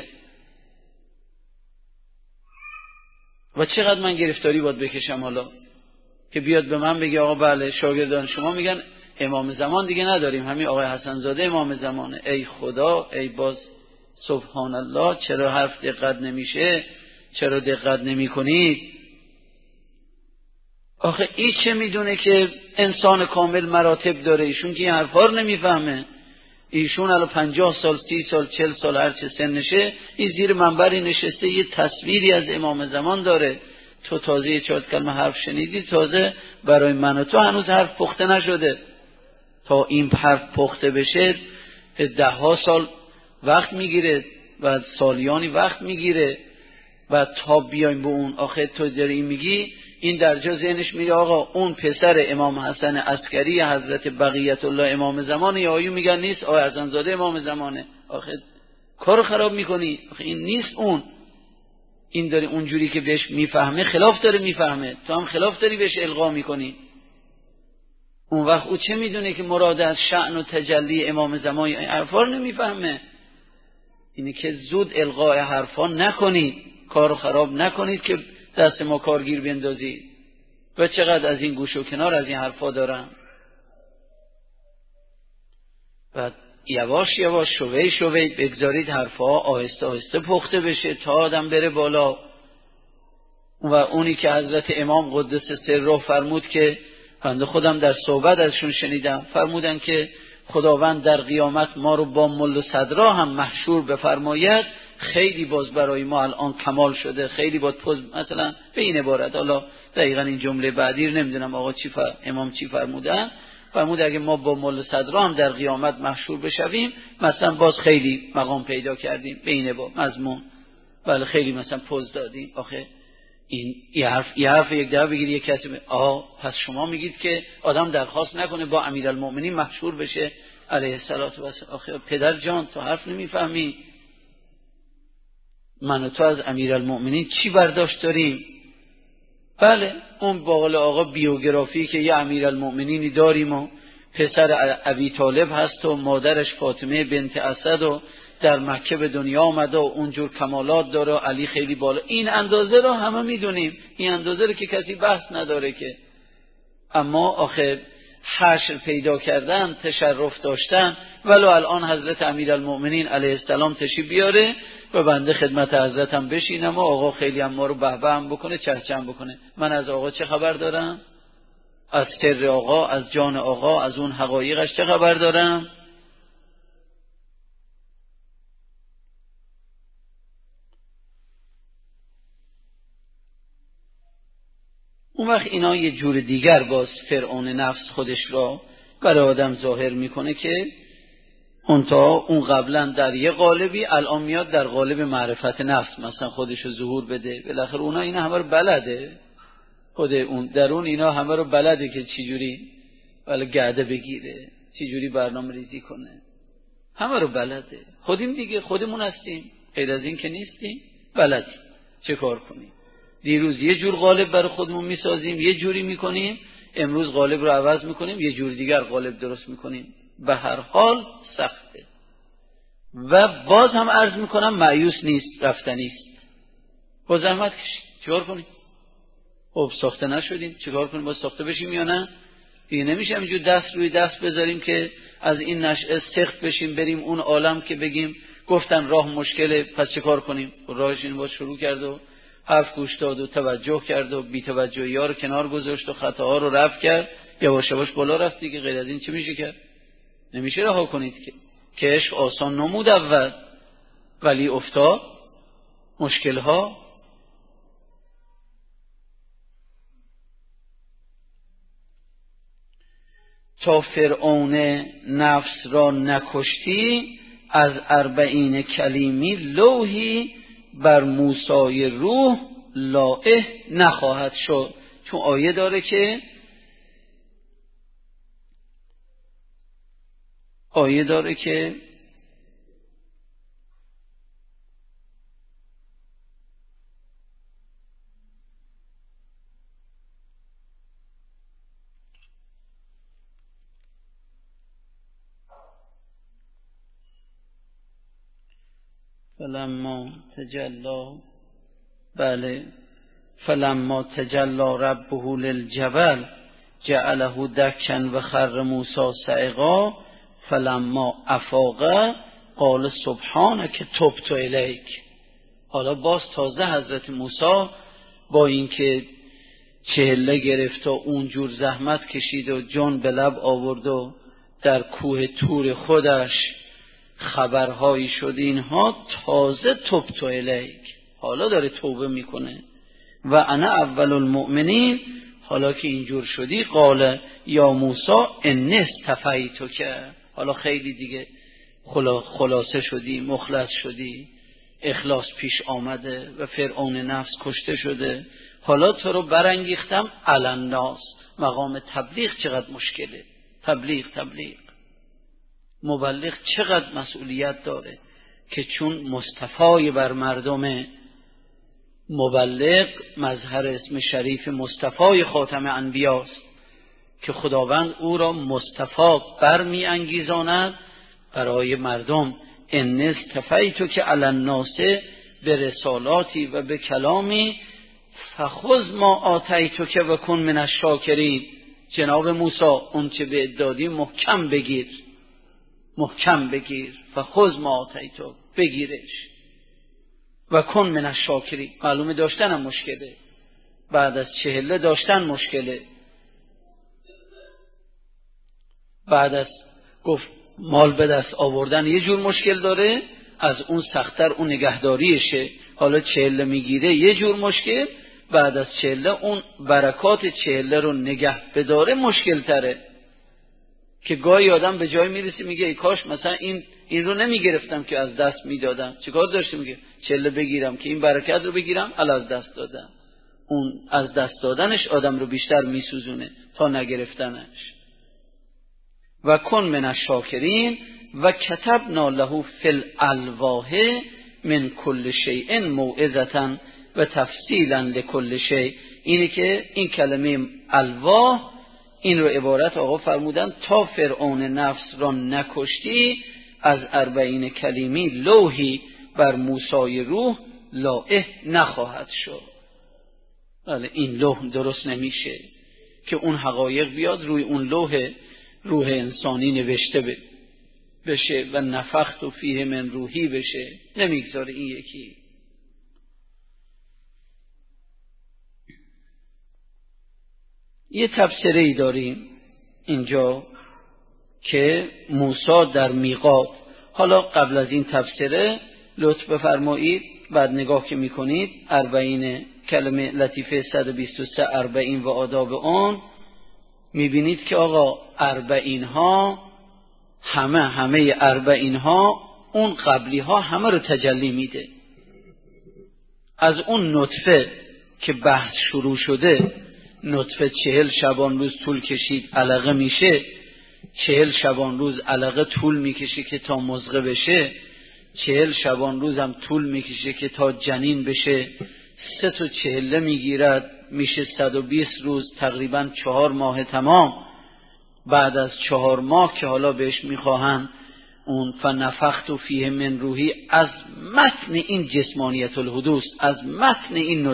و چقدر من گرفتاری باید بکشم حالا که بیاد به من بگه آقا بله شاگردان شما میگن امام زمان دیگه نداریم، همین آقای حسن زاده امام زمانه. ای خدا، ای باز سبحان الله، چرا حرف دقت نمیشه؟ چرا دقت نمی کنید؟ آخه این چه میدونه که انسان کامل مراتب داره؟ ایشون که این حرفا رو نمیفهمه. ایشون الان 50 سال 30 سال 40 سال هر چه سنشه، این زیر منبری نشسته یه تصویری از امام زمان داره. تو تازه 4 کلمه حرف شنیدی، تازه برای من و تو هنوز حرف پخته نشده. تا این حرف پخته بشه 10 سال وقت میگیره و سالیانی وقت میگیره و تا بیایم به اون. آخه تو داری میگی این درجا ذهنش میگه آقا اون پسر امام حسن عسکری حضرت بقیت الله امام زمانه، یا آیو میگن نیست آقای حسن زاده امام زمانه. آخه کارو خراب میکنی. آخه این نیست اون، این داری اونجوری که بهش میفهمه خلاف داره میفهمه، تو هم خلاف داری بهش القا میکنی. اون وقت او چه میدونه که مراد از شأن و تجلی امام زمان؟ این حرفا رو نمیفهمه. اینه که زود القای حرفا نکنید، کارو خراب نکنید که دست ما کارگیر بندازید. و چقدر از این گوش و کنار از این حرفا دارن. و یواش یواش شوی شوی بگذارید حرفا آهسته آهسته پخته بشه تا آدم بره بالا. و اونی که حضرت امام قدس سره فرمود که بنده خودم در صحبت ازشون شنیدم، فرمودن که خداوند در قیامت ما رو با مل و صدرا هم محشور بفرماید، خیلی باز برای ما الان کمال شده، خیلی باز مثلا به این عبارت، حالا دقیقا این جمله بعدی رو نمیدونم آقا امام چی فرمودن، فرمود اگه ما با مل و صدرا هم در قیامت محشور بشویم مثلا باز خیلی مقام پیدا کردیم، به این عبارت مضمون، بله خیلی مثلا پوز دادیم. آخه این یه حرف یک دفعه بگیری یک کسی پس شما میگید که آدم درخواست نکنه با امیرالمؤمنین محشور بشه علیه السلام و السلام. آخه پدر جان تو حرف نمیفهمی. من و تو از امیرالمؤمنین چی برداشت داریم؟ بله اون با قول آقا بیوگرافی که یه امیرالمؤمنینی داریم و پسر ابی طالب هست و مادرش فاطمه بنت اسد و در مکه به دنیا آمده و اونجور کمالات داره و علی خیلی بالا. این اندازه رو همه میدونیم، این اندازه رو که کسی بحث نداره که. اما آخه حشر پیدا کردن، تشرف داشتن، ولو الان حضرت امیرالمؤمنین علیه السلام تشریف بیاره و بنده خدمت حضرتم بشینم و آقا خیلی هم ما رو بهبه هم بکنه، چهچم بکنه. من از آقا چه خبر دارم؟ از سر آقا، از جان آقا، از اون حقایقش چه خبر دارم؟ اون وقت اینا یه جور دیگر باز فرعون نفس خودش را برای آدم ظاهر میکنه که اون قبلا در یه قالبی، الان میاد در قالب معرفت نفس مثلا خودش رو ظهور بده. بالاخره اونا اینا همه رو بلده، خود اون درون اینا همه رو بلده که چجوری ولی گرده بگیره، چجوری برنامه ریزی کنه، همه رو بلده. خودیم دیگه، خودمون هستیم، غیر از این که نیستیم، بلدیم چه کار کنیم. دیروز یه جور قالب برای خودمون میسازیم، یه جوری میکنیم، امروز قالب رو عوض میکنیم، یه جور دیگر قالب درست میکنیم. به هر حال سخته و باز هم عرض میکنم مایوس نیست، رفتنی است. با زحمت کشید، چیکار کنیم؟ خب ساخته نشدیم، چیکار کنیم؟ باز ساخته بشیم یا نه؟ دیگه نمیشه همینجور دست روی دست بذاریم که از این نشأه سخت بشیم بریم اون عالم که بگیم گفتن راه مشکله پس چیکار کنیم؟ راهش این باز شروع کرد و حرف گوش داد و توجه کرد و بی توجهی ها رو کنار گذاشت و خطاها رو رفع کرد، یواش یواش بالا رفت دیگه. غیر از این چه میشه کرد؟ نمیشه رها کنید که عشق آسان نمود اول ولی افتاد مشکل ها. تا فرعون نفس را نکشتی، از 40 کلیمی لوحی بر موسی روح لائح نخواهد شد. چون آیه داره که فلما تجلی ربه للجبل جعله دکا و خر موسی صعقا فلما افاق قال سبحانک تبت الیک. حالا باز تازه حضرت موسی با اینکه چهله گرفت و اونجور زحمت کشید و جان به لب آورد و در کوه طور خودش خبرهایی شد، اینها تازه تبت الیک، حالا داره توبه میکنه. و انا اول المؤمنین، حالا که اینجور شدی قال یا موسی انی اصطفیتک، حالا خیلی دیگه خلاصه شدی، مخلص شدی، اخلاص پیش آمده و فرعون نفس کشته شده، حالا تو رو برانگیختم علی الناس. مقام تبلیغ چقدر مشکله. تبلیغ مبلغ چقدر مسئولیت داره که چون مصطفی بر مردم، مبلغ مظهر اسم شریف مصطفی خاتم انبیاست که خداوند او را مصطفی برمی انگیزاند برای مردم. ان اصطفیتک علی الناس به رسالاتی و به کلامی فخذ ما آتیتک و کن من الشاکرین. جناب موسی اون چه به دادی محکم بگیر، فخذ ما آتیتک، بگیرش، و کن من الشاکرین. معلومه داشتن هم مشکله، بعد از 40 داشتن مشکله، بعد از گفت مال به دست آوردن یه جور مشکل داره، از اون سخت‌تر اون نگهداریشه. حالا 40 میگیره یه جور مشکل، بعد از 40 اون برکات 40 رو نگه بداره مشکل تره، که گاهی آدم به جای میرسه میگه ای کاش مثلا این رو نمیگرفتم که از دست میدادم. چیکار داشته؟ میگه 40 بگیرم که این برکت رو بگیرم، از دست دادم. اون از دست دادنش آدم رو بیشتر میسوزونه تا نگرفتنش. و کن من الشاکرین و کتبنا له فی الالواح من کل شیء موعظة و تفصیلا لکل شیء. اینه که این کلمه الواح، این رو عبارت آقا فرمودن تا فرعون نفس را نکشتی، از 40 کلیمی لوحی بر موسی روح لائح نخواهد شد. بله، این لوح درست نمیشه که اون حقایق بیاد روی اون لوح روح انسانی نوشته بشه و نفخت فیه من روحی بشه، نمیگذاره این یکی. یه تفسیری ای داریم اینجا که موسی در میقات. حالا قبل از این تفسیره لطف بفرمایید بعد نگاه که میکنید 40 کلمه لطیفه 123 40 و آداب آن، میبینید که آقا 40 ها همه 40 ها اون قبلی ها همه رو تجلی میده. از اون نطفه که بحث شروع شده، نطفه 40 شبان روز طول کشید علقه میشه، 40 شبان روز علقه طول میکشه که تا مضغه بشه، 40 شبان روز هم طول میکشه که تا جنین بشه، 3 تا 40 میگیرد میشه 120 روز، تقریبا 4 ماه تمام. بعد از 4 ماه که حالا بهش میخواهن اون فنفخت فیه من روحی، از متن این جسمانیت الحدوث، از متن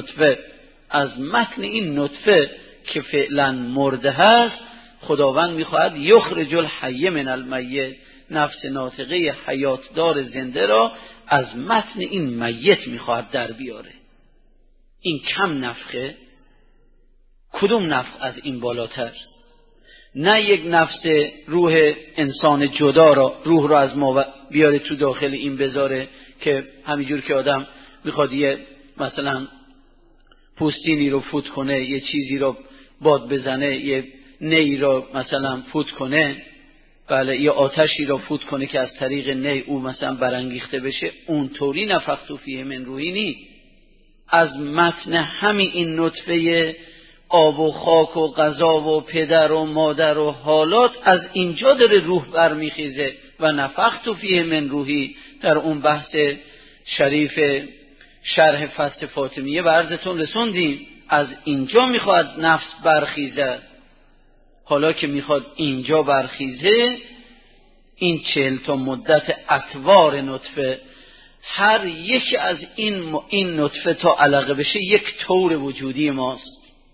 این نطفه که فعلا مرده هست، خداوند میخواهد یخرج الحی من المیت، نفس ناطقه حیاتدار زنده را از متن این میت میخواهد در بیاره. این کم نفخه؟ کدوم نفخ از این بالاتر؟ نه یک نفس روح انسان جدا را، روح را از ما بیاره تو داخل این بذاره که همینجور که آدم میخواد یه مثلا پوستینی رو فوت کنه، یه چیزی رو باد بزنه، یه نی را مثلا فوت کنه، بله، یا آتشی را فوت کنه که از طریق نی او مثلا برانگیخته بشه، اونطوری نفخت فیه من روحی نی. از متن همین این نطفه آب و خاک و غذا و پدر و مادر و حالات، از اینجا داره روح برمیخیزه. و نفخت فیه من روحی در اون بحث شریف شرح فصل فاطمیه به عرضتون رسوندیم، از اینجا میخواد نفس برخیزه. حالا که میخواد اینجا برخیزه، این 40 تا مدت اطوار نطفه، هر یک از این نطفه تا علقه بشه یک طور وجودی ماست.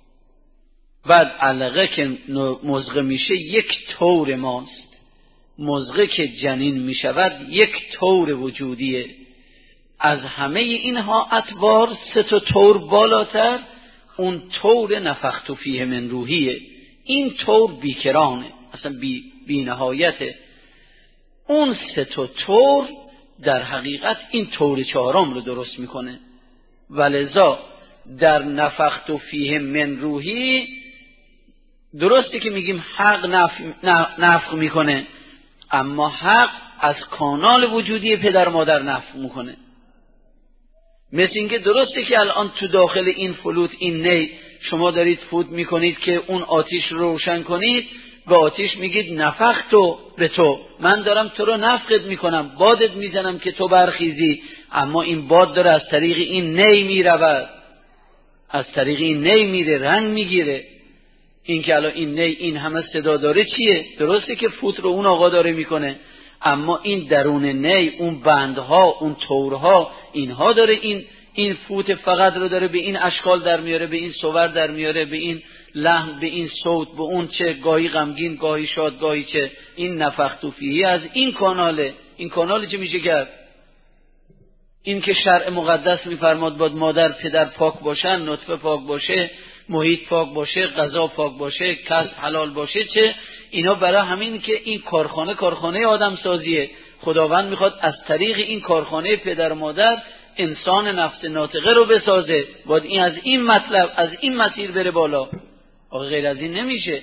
بعد علقه که مضغه میشه یک طور ماست، مضغه که جنین میشود یک طور وجودیه. از همه اینها اطوار 3 تا طور بالاتر اون طور نفخت فیه من روحیه. این طور بیکرانه، اصلا بی نهایته. اون 3 تا طور در حقیقت این طور 4م رو درست میکنه. ولذا در نفخت فیه من روحی درسته که میگیم حق نفخ میکنه، اما حق از کانال وجودی پدر مادر نفخ میکنه. مثل اینکه درسته که الان تو داخل این فلوت، این نی، شما دارید فوت میکنید که اون آتیش رو روشن کنید، به آتیش میگید نفختو به تو، من دارم تو رو نفخت میکنم، بادت میزنم که تو برخیزی. اما این باد داره از طریق این نی میرود، از طریق این نی میره، رنگ میگیره. این که الان این نی این همه صدا داره چیه؟ درسته که فوت رو اون آقا داره میکنه، اما این درون نی، اون بندها، اون تورها، اینها داره این فوت فقط رو داره به این اشکال در میاره، به این صور در میاره، به این لحن، به این صوت، به اون چه گاهی غمگین، گاهی شاد، گاهی چه. این نفخت فیه از این کاناله. این کانال چه میشه کرد؟ این که شرع مقدس میفرماد باید مادر پدر پاک باشن، نطفه پاک باشه، محیط پاک باشه، غذا پاک باشه، کسب حلال باشه، چه اینا برای همین که این کارخانه آدم سازیه. خداوند میخواد از طریق این کارخانه پدر و مادر انسان نفس ناطقه رو بسازه. باید این از این مطلب، از این مسیر بره بالا. آخه غیر از این نمیشه.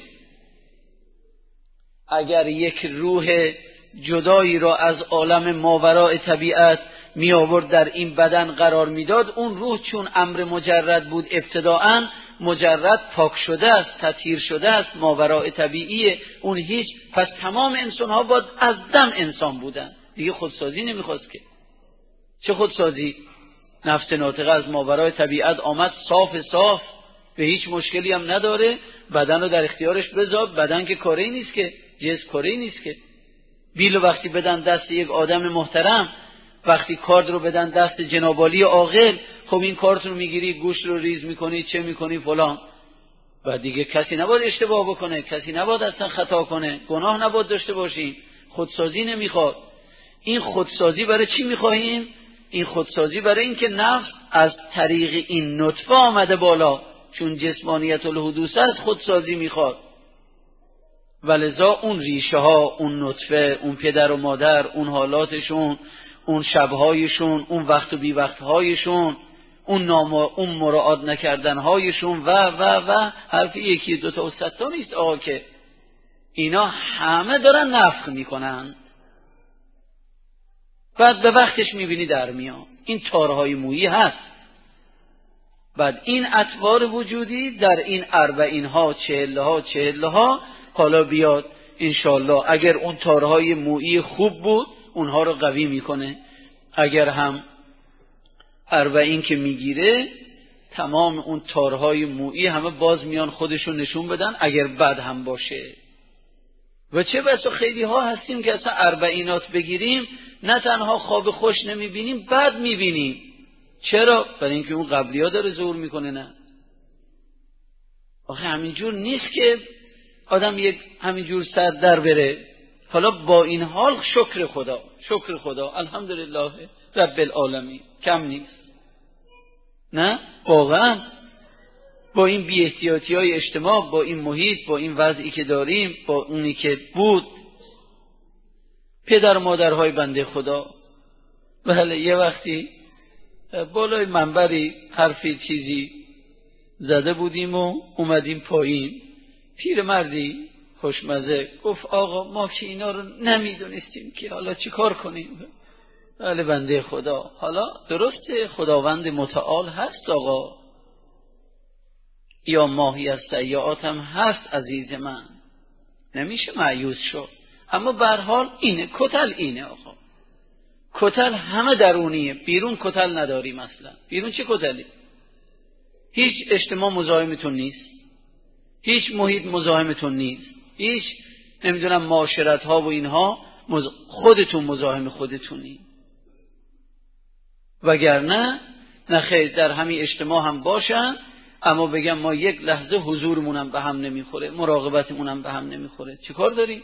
اگر یک روح جدایی را از عالم ماوراء طبیعت می آورد در این بدن قرار میداد، اون روح چون امر مجرد بود، ابتداءً مجرد پاک شده است، تطهیر شده است، ماوراء طبیعیه، اون هیچ. پس تمام انسان ها باید از دم انسان بودن، دیگه خودسازی نمیخواست که. چه خودسازی؟ نفس ناطقه از ماوراء طبیعت آمد، صاف، به هیچ مشکلی هم نداره، بدن رو در اختیارش بذار. بدن که کاری نیست که، جسم کاری نیست که. بیل وقتی بدن دست یک آدم محترم، وقتی کارد رو بدن دست جنابالی عاقل، خب این کارت رو میگیری، گوشت رو ریز میکنی، چه میکنی فلان. و دیگه کسی نباید اشتباه بکنه، کسی نباید اصلا خطا کنه، گناه نباید داشته باشیم. خودسازی نمیخواد. این خودسازی برای چی میخواهیم؟ این خودسازی برای این که نفس از طریق این نطفه آمده بالا، چون جسمانیت الحدوث است، خودسازی میخواد. ولذا اون ریشه ها، اون نطفه، اون پدر و مادر، اون حالاتشون، اون شبهایشون، اون وقت و بی وقتهایشون، اون مراعات نکردنهایشون و حرف 1 2 تا و 100 تا نیست آقا، که اینا همه دارن نفخ میکنن. بعد به وقتش میبینی در میان این تارهای مویی هست. بعد این اطوار وجودی در این 40 ها حالا بیاد انشالله. اگر اون تارهای مویی خوب بود اونها رو قوی میکنه، اگر هم 40 که میگیره تمام اون تارهای مویی همه باز میان خودشون نشون بدن، اگر بد هم باشه. و چه بسا خیلی ها هستیم که اصلا 40 بگیریم نه تنها خواب خوش نمیبینیم، بد میبینیم. چرا؟ برای اینکه اون قبلی ها داره ظهور میکنه. نه آخه همینجور نیست که آدم یک همینجور سر در بره. حالا با این حال شکر خدا الحمدلله رب العالمین کم نیست. نه واقعا با این بی احتیاطی های اجتماع، با این محیط، با این وضعی که داریم، با اونی که بود، پدر مادرهای بنده خدا، بله یه وقتی بالای منبری حرفی چیزی زده بودیم و اومدیم پایین، پیرمردی خوشمزه گفت آقا ما که اینا رو نمیدونستیم که حالا چی کار کنیم. بله بنده خدا، حالا درسته خداوند متعال هست آقا، یا ماهی از سیئات هم هست عزیز من، نمیشه مایوس شد، اما به هر حال اینه کتل، اینه آقا کتل همه درونیه، بیرون کتل نداریم اصلا. بیرون چه کتلی؟ هیچ اجتماع مزاحمتون نیست، هیچ محیط مزاحمتون نیست، هیچ نمیدونم معاشرت ها و اینها خودتون مزاحم خودتونی. وگرنه نخیر در همین اجتماع هم باشن، اما بگم ما یک لحظه حضورمونم به هم نمیخوره، مراقبتمونم به هم نمیخوره، چه کار داریم؟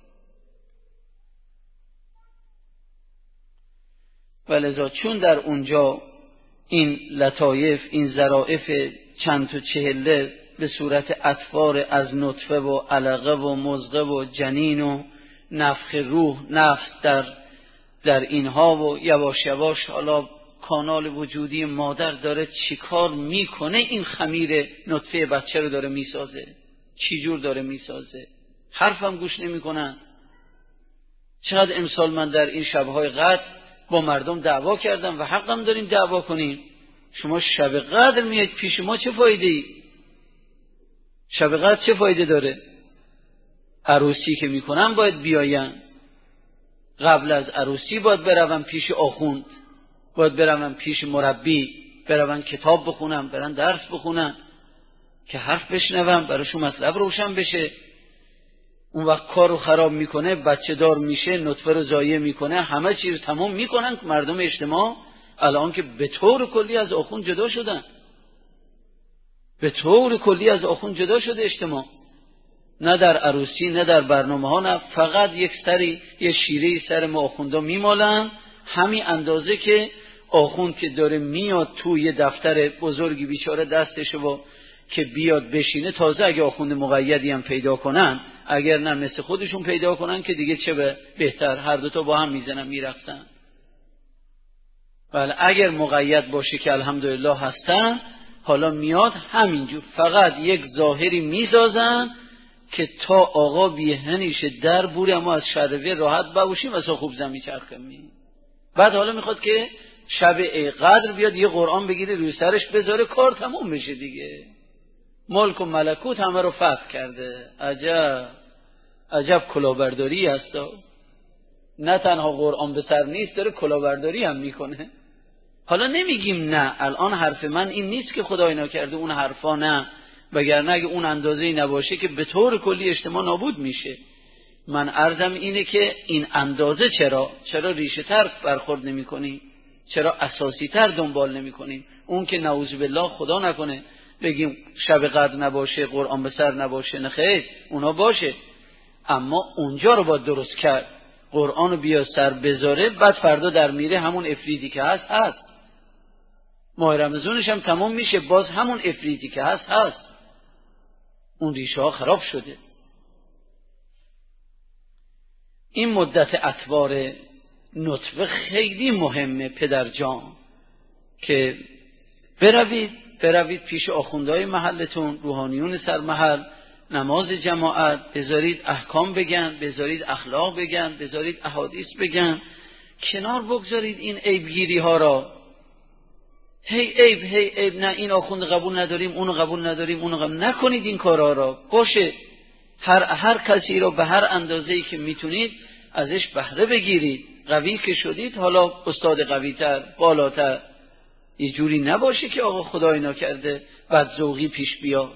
ولذا چون در اونجا این لطایف، این ظرافت چند تا چهله به صورت اطوار از نطفه و علقه و مضغه و جنین و نفخ روح، نفس در اینها و یواش یواش حالا کانال وجودی مادر داره چیکار میکنه، این خمیر نطفه بچه رو داره میسازه، چی جور داره میسازه، حرفم گوش نمیکنن. چقدر امسال من در این شبهای قدر با مردم دعوا کردم و حقم داریم دعوا کنیم. شما شب قدر میاد پیش ما، چه فایده ای؟ شب قدر چه فایده داره؟ عروسی که میکنن باید بیاین، قبل از عروسی باید برون پیش آخوند، باید برون پیش مربی، برون کتاب بخونن، برن درس بخونن که حرف بشنون، براشون مطلب روشن بشه. اون وقت کارو خراب میکنه، بچه دار میشه، نطفه رو ضایع میکنه، همه چیز رو تمام میکنن که مردم اجتماع الان که به طور کلی از آخوند جدا شدن، به طور کلی از آخوند جدا شده اجتماع، نه در عروسی نه در برنامه ها، نه فقط یک سری یه شیره سر ما آخوندا میمالن، همین اندازه که آخوند که داره میاد توی دفتر بزرگی بیچاره دستشو که بیاد بشینه، تازه اگه آخوند مقیدی هم پیدا کنن، اگر نه مثل خودشون پیدا کنن که دیگه چه بهتر، هر دوتا با هم میزنن میرقصن. بله اگر مقید باشه که الحمدلله هستن، حالا میاد همینجور فقط یک ظاهری میسازن که تا آقا بیهنیش در بوری اما از شروه راحت باشیم و خوب زمین چرخمی. بعد حالا میخواد که شب قدر بیاد یه قرآن بگیره روی سرش بذاره، کار تموم بشه دیگه، ملک و ملکوت همه رو فتح کرده. عجب کلاهبرداری هستا، نه تنها قرآن به سر نیست، داره کلاهبرداری هم میکنه. حالا نمیگیم نه، الان حرف من این نیست که خدای نکرده اون حرفا نه، وگرنه اگه اون اندازه‌ای نباشه که به طور کلی اجتماع نابود میشه. من عرضم اینه که این اندازه چرا ریشه تر برخورد نمی کنیم؟ چرا اساسی تر دنبال نمی کنیم؟ اون که نعوذ بالله خدا نکنه بگیم شب قدر نباشه، قرآن به سر نباشه، نه خیر، اونا باشه، اما اونجا رو باید درست کرد، قرآن رو بیا سر بذاره، بعد فردا در میره همون افریدی که هست، ماه رمضانش هم تمام میشه، باز همون افریدی که هست، اون ریشه ها خراب شده. این مدت اطوار نطفه خیلی مهمه پدر جان، که بروید پیش آخوندهای محلتون، روحانیون سر محل، نماز جماعت بذارید، احکام بگن، بذارید اخلاق بگن، بذارید احادیث بگن، کنار بگذارید این عیبگیری ها را. هی عیب نه، این آخوند قبول نداریم، اونو قبول نداریم، اونو قبول نکنید. این کارها را باشه، هر کسی رو به هر اندازه‌ای که میتونید ازش بهره بگیرید. قوی که شدید، حالا استاد قوی‌تر، بالاتر، یه جوری نباشه که آقا خدای نکرده بدذوقی پیش بیاد.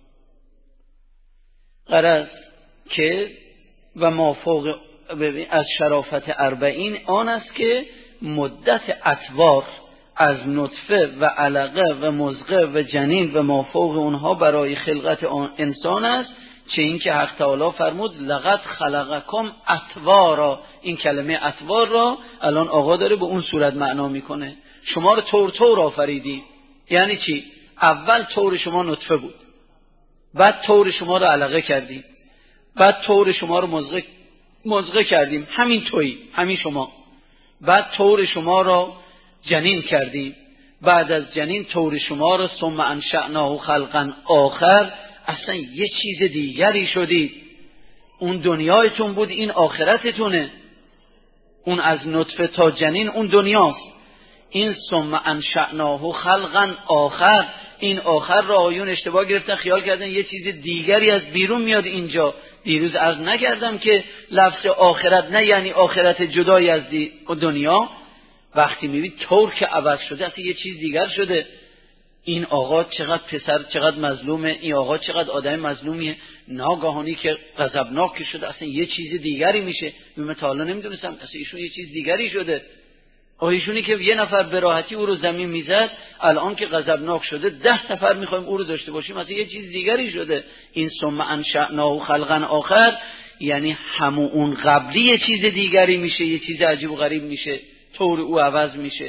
غرض که و مافوق از شرافت 40 آن است که مدت اطوار از نطفه و علقه و مضغه و جنین و مافوق اونها برای خلقت انسان است، چه این که حق تعالی فرمود لقد خلقکم اطوارا. این کلمه اطوار را الان آقا داره به اون صورت معنا میکنه، شما رو طور آفریدی. یعنی چی؟ اول طور شما نطفه بود، بعد طور شما رو علقه کردیم، بعد طور شما رو مضغه کردیم، همین تویی، همین شما. بعد طور شما رو جنین کردیم، بعد از جنین طور شما رو ثم انشأناه خلقا آخر، اصلا یه چیز دیگری شدید. اون دنیایتون بود، این آخرتتونه. اون از نطفه تا جنین اون دنیاست. این ثم انشأناه خلقا آخر، این آخر را آیون اشتباه گرفتن، خیال کردن یه چیز دیگری از بیرون میاد اینجا. دیروز عرض نکردم که لفظ آخرت نه یعنی آخرت جدای از دنیا. وقتی میبینید طور که عوض شده، اصلا یه چیز دیگر شده. این آقا چقدر پسر، چقدر مظلومه، این آقا چقدر آدم مظلومیه، ناگهانی که غضبناک شده اصلا یه چیز دیگری میشه. من تا حالا نمیدونستم اصلا ایشون یه چیز دیگری شده. ایشونی که یه نفر به راحتی او رو زمین میزد، الان که غضبناک شده 10 نفر میخوایم او رو داشته باشیم، اصلا یه چیز دیگری شده. این ثم انشأناه خلقا آخر یعنی همون اون قبلی یه چیز دیگری میشه، یه چیز عجیب و غریب میشه، طور او عوض میشه.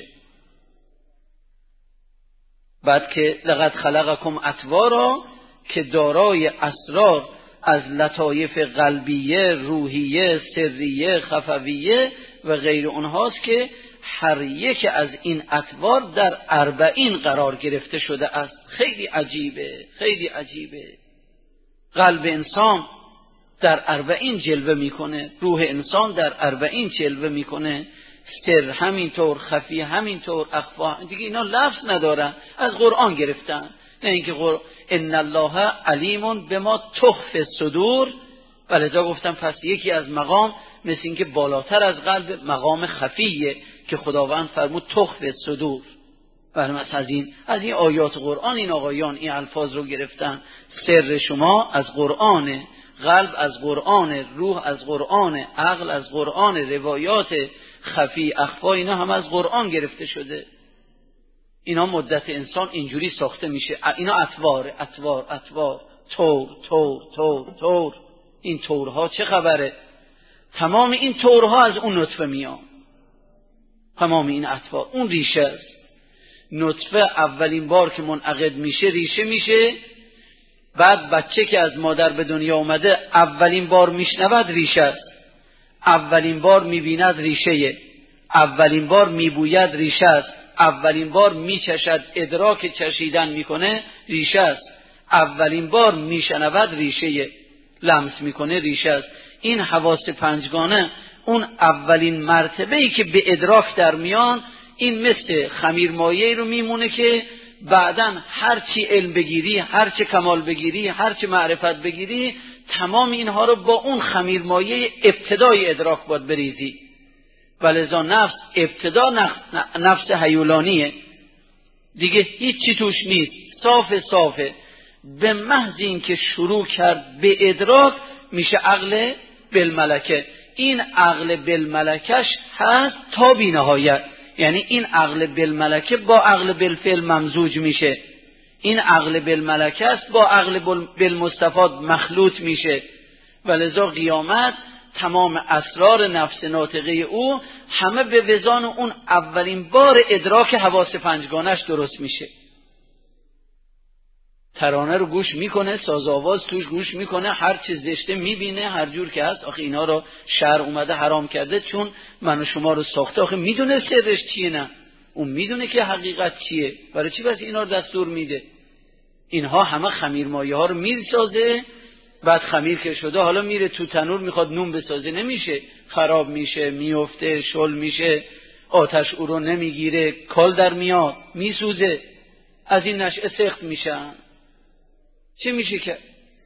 بعد که لقد خلقکم اطوارا که دارای اسرار از لطایف قلبیه، روحیه، سریه، خفویه و غیر اونهاست که هر یک از این اطوار در 40 قرار گرفته شده است. خیلی عجیبه، خیلی عجیبه. قلب انسان در 40 جلوه میکنه، روح انسان در 40 جلوه میکنه، سر همینطور، خفی همینطور، اخفا دیگه اینا لفظ ندارن، از قرآن گرفتن. نه اینکه ان الله علیم بما تخفی الصدور. ولذا گفتم پس یکی از مقام مثل اینکه بالاتر از قلب مقام خفیه که خداوند فرمود تخفی الصدور. برنامه از این آیات قرآن این آقایان این الفاظ رو گرفتن. سر شما از قرآن، قلب از قرآن، روح از قرآن، عقل از قرآن، روایات خفی اخفا اینا هم از قرآن گرفته شده. اینا مدت انسان اینجوری ساخته میشه. اینا اطوار طور. این طورها چه خبره؟ تمام این طورها از اون نطفه میان. تمام این اطوار اون ریشه است. نطفه اولین بار که منعقد میشه ریشه میشه. بعد بچه که از مادر به دنیا اومده اولین بار میشنود ریشه است. اولین بار میبیند ریشه، اولین بار میبوید ریشه است، اولین بار میچشد ادراک چشیدن میکنه ریشه است، اولین بار میشنود ریشه، لمس میکنه ریشه است. این حواس پنجگانه اون اولین مرتبه‌ای که به ادراک در میان، این مثل خمیرمایه‌ای رو میمونه که بعداً هر چی علم بگیری، هر چی کمال بگیری، هر چی معرفت بگیری، تمام اینها رو با اون خمیرمایه ابتدای ادراک باید بریزی. ولذا نفس ابتدا نفس هیولانیه دیگه، هیچی توش نیست، صافه. به محض این که شروع کرد به ادراک میشه عقل بالملکه. این عقل بالملکش هست تا بی نهایت. یعنی این عقل بالملکه با عقل بالفعل ممزوج میشه، این عقل بالملکه است با عقل بالمستفاد مخلوط میشه. ولذا قیامت تمام اسرار نفس ناطقه او همه به وزان اون اولین بار ادراک حواس پنجگانش درست میشه. ترانه رو گوش میکنه، ساز آواز توش گوش میکنه، هر چیز زشته میبینه، هر جور که هست. آخه اینا رو شرع اومده حرام کرده چون من و شما رو ساخته. آخه میدونه سرش چیه؟ نه، اون میدونه که حقیقت چیه. برای چی بس اینا رو دستور میده؟ اینها همه خمیرمایه ها رو میسازه. بعد خمیر که شده حالا میره تو تنور میخواد نون بسازه، نمیشه، خراب میشه، میفته، شل میشه، آتش او رو نمیگیره، کال در میاد، میسوزه، از این نشأه سخت میشن. چه میشه که؟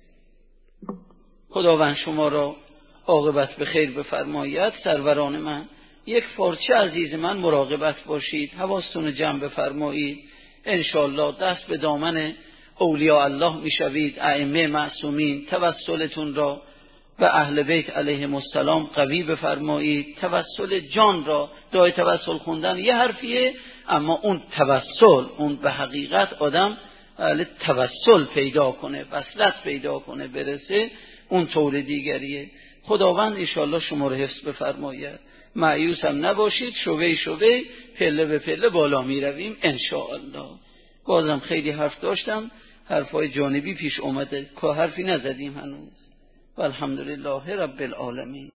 خداوند شما را عاقبت به خیر بفرماید. سروران من، یک پارچه عزیز من مراقبت باشید، حواستون جمع بفرمایید. انشاءالله دست به دامن اولیاء الله میشوید، ائمه معصومین. توسلتون را به اهل بیت علیهم السلام قوی بفرمایید. توسل جان را، دعای توسل خوندن یه حرفیه، اما اون توسل، اون به حقیقت آدم توسل پیدا کنه، وصلت پیدا کنه، برسه، اون طور دیگریه. خداوند انشاءالله شما رو حفظ بفرماید. مایوس هم نباشید، شوی پله به پله بالا می رویم انشاءالله. بازم خیلی حرف داشتم، حرفای جانبی پیش اومده که حرفی نزدیم هنوز. والحمدلله رب العالمین.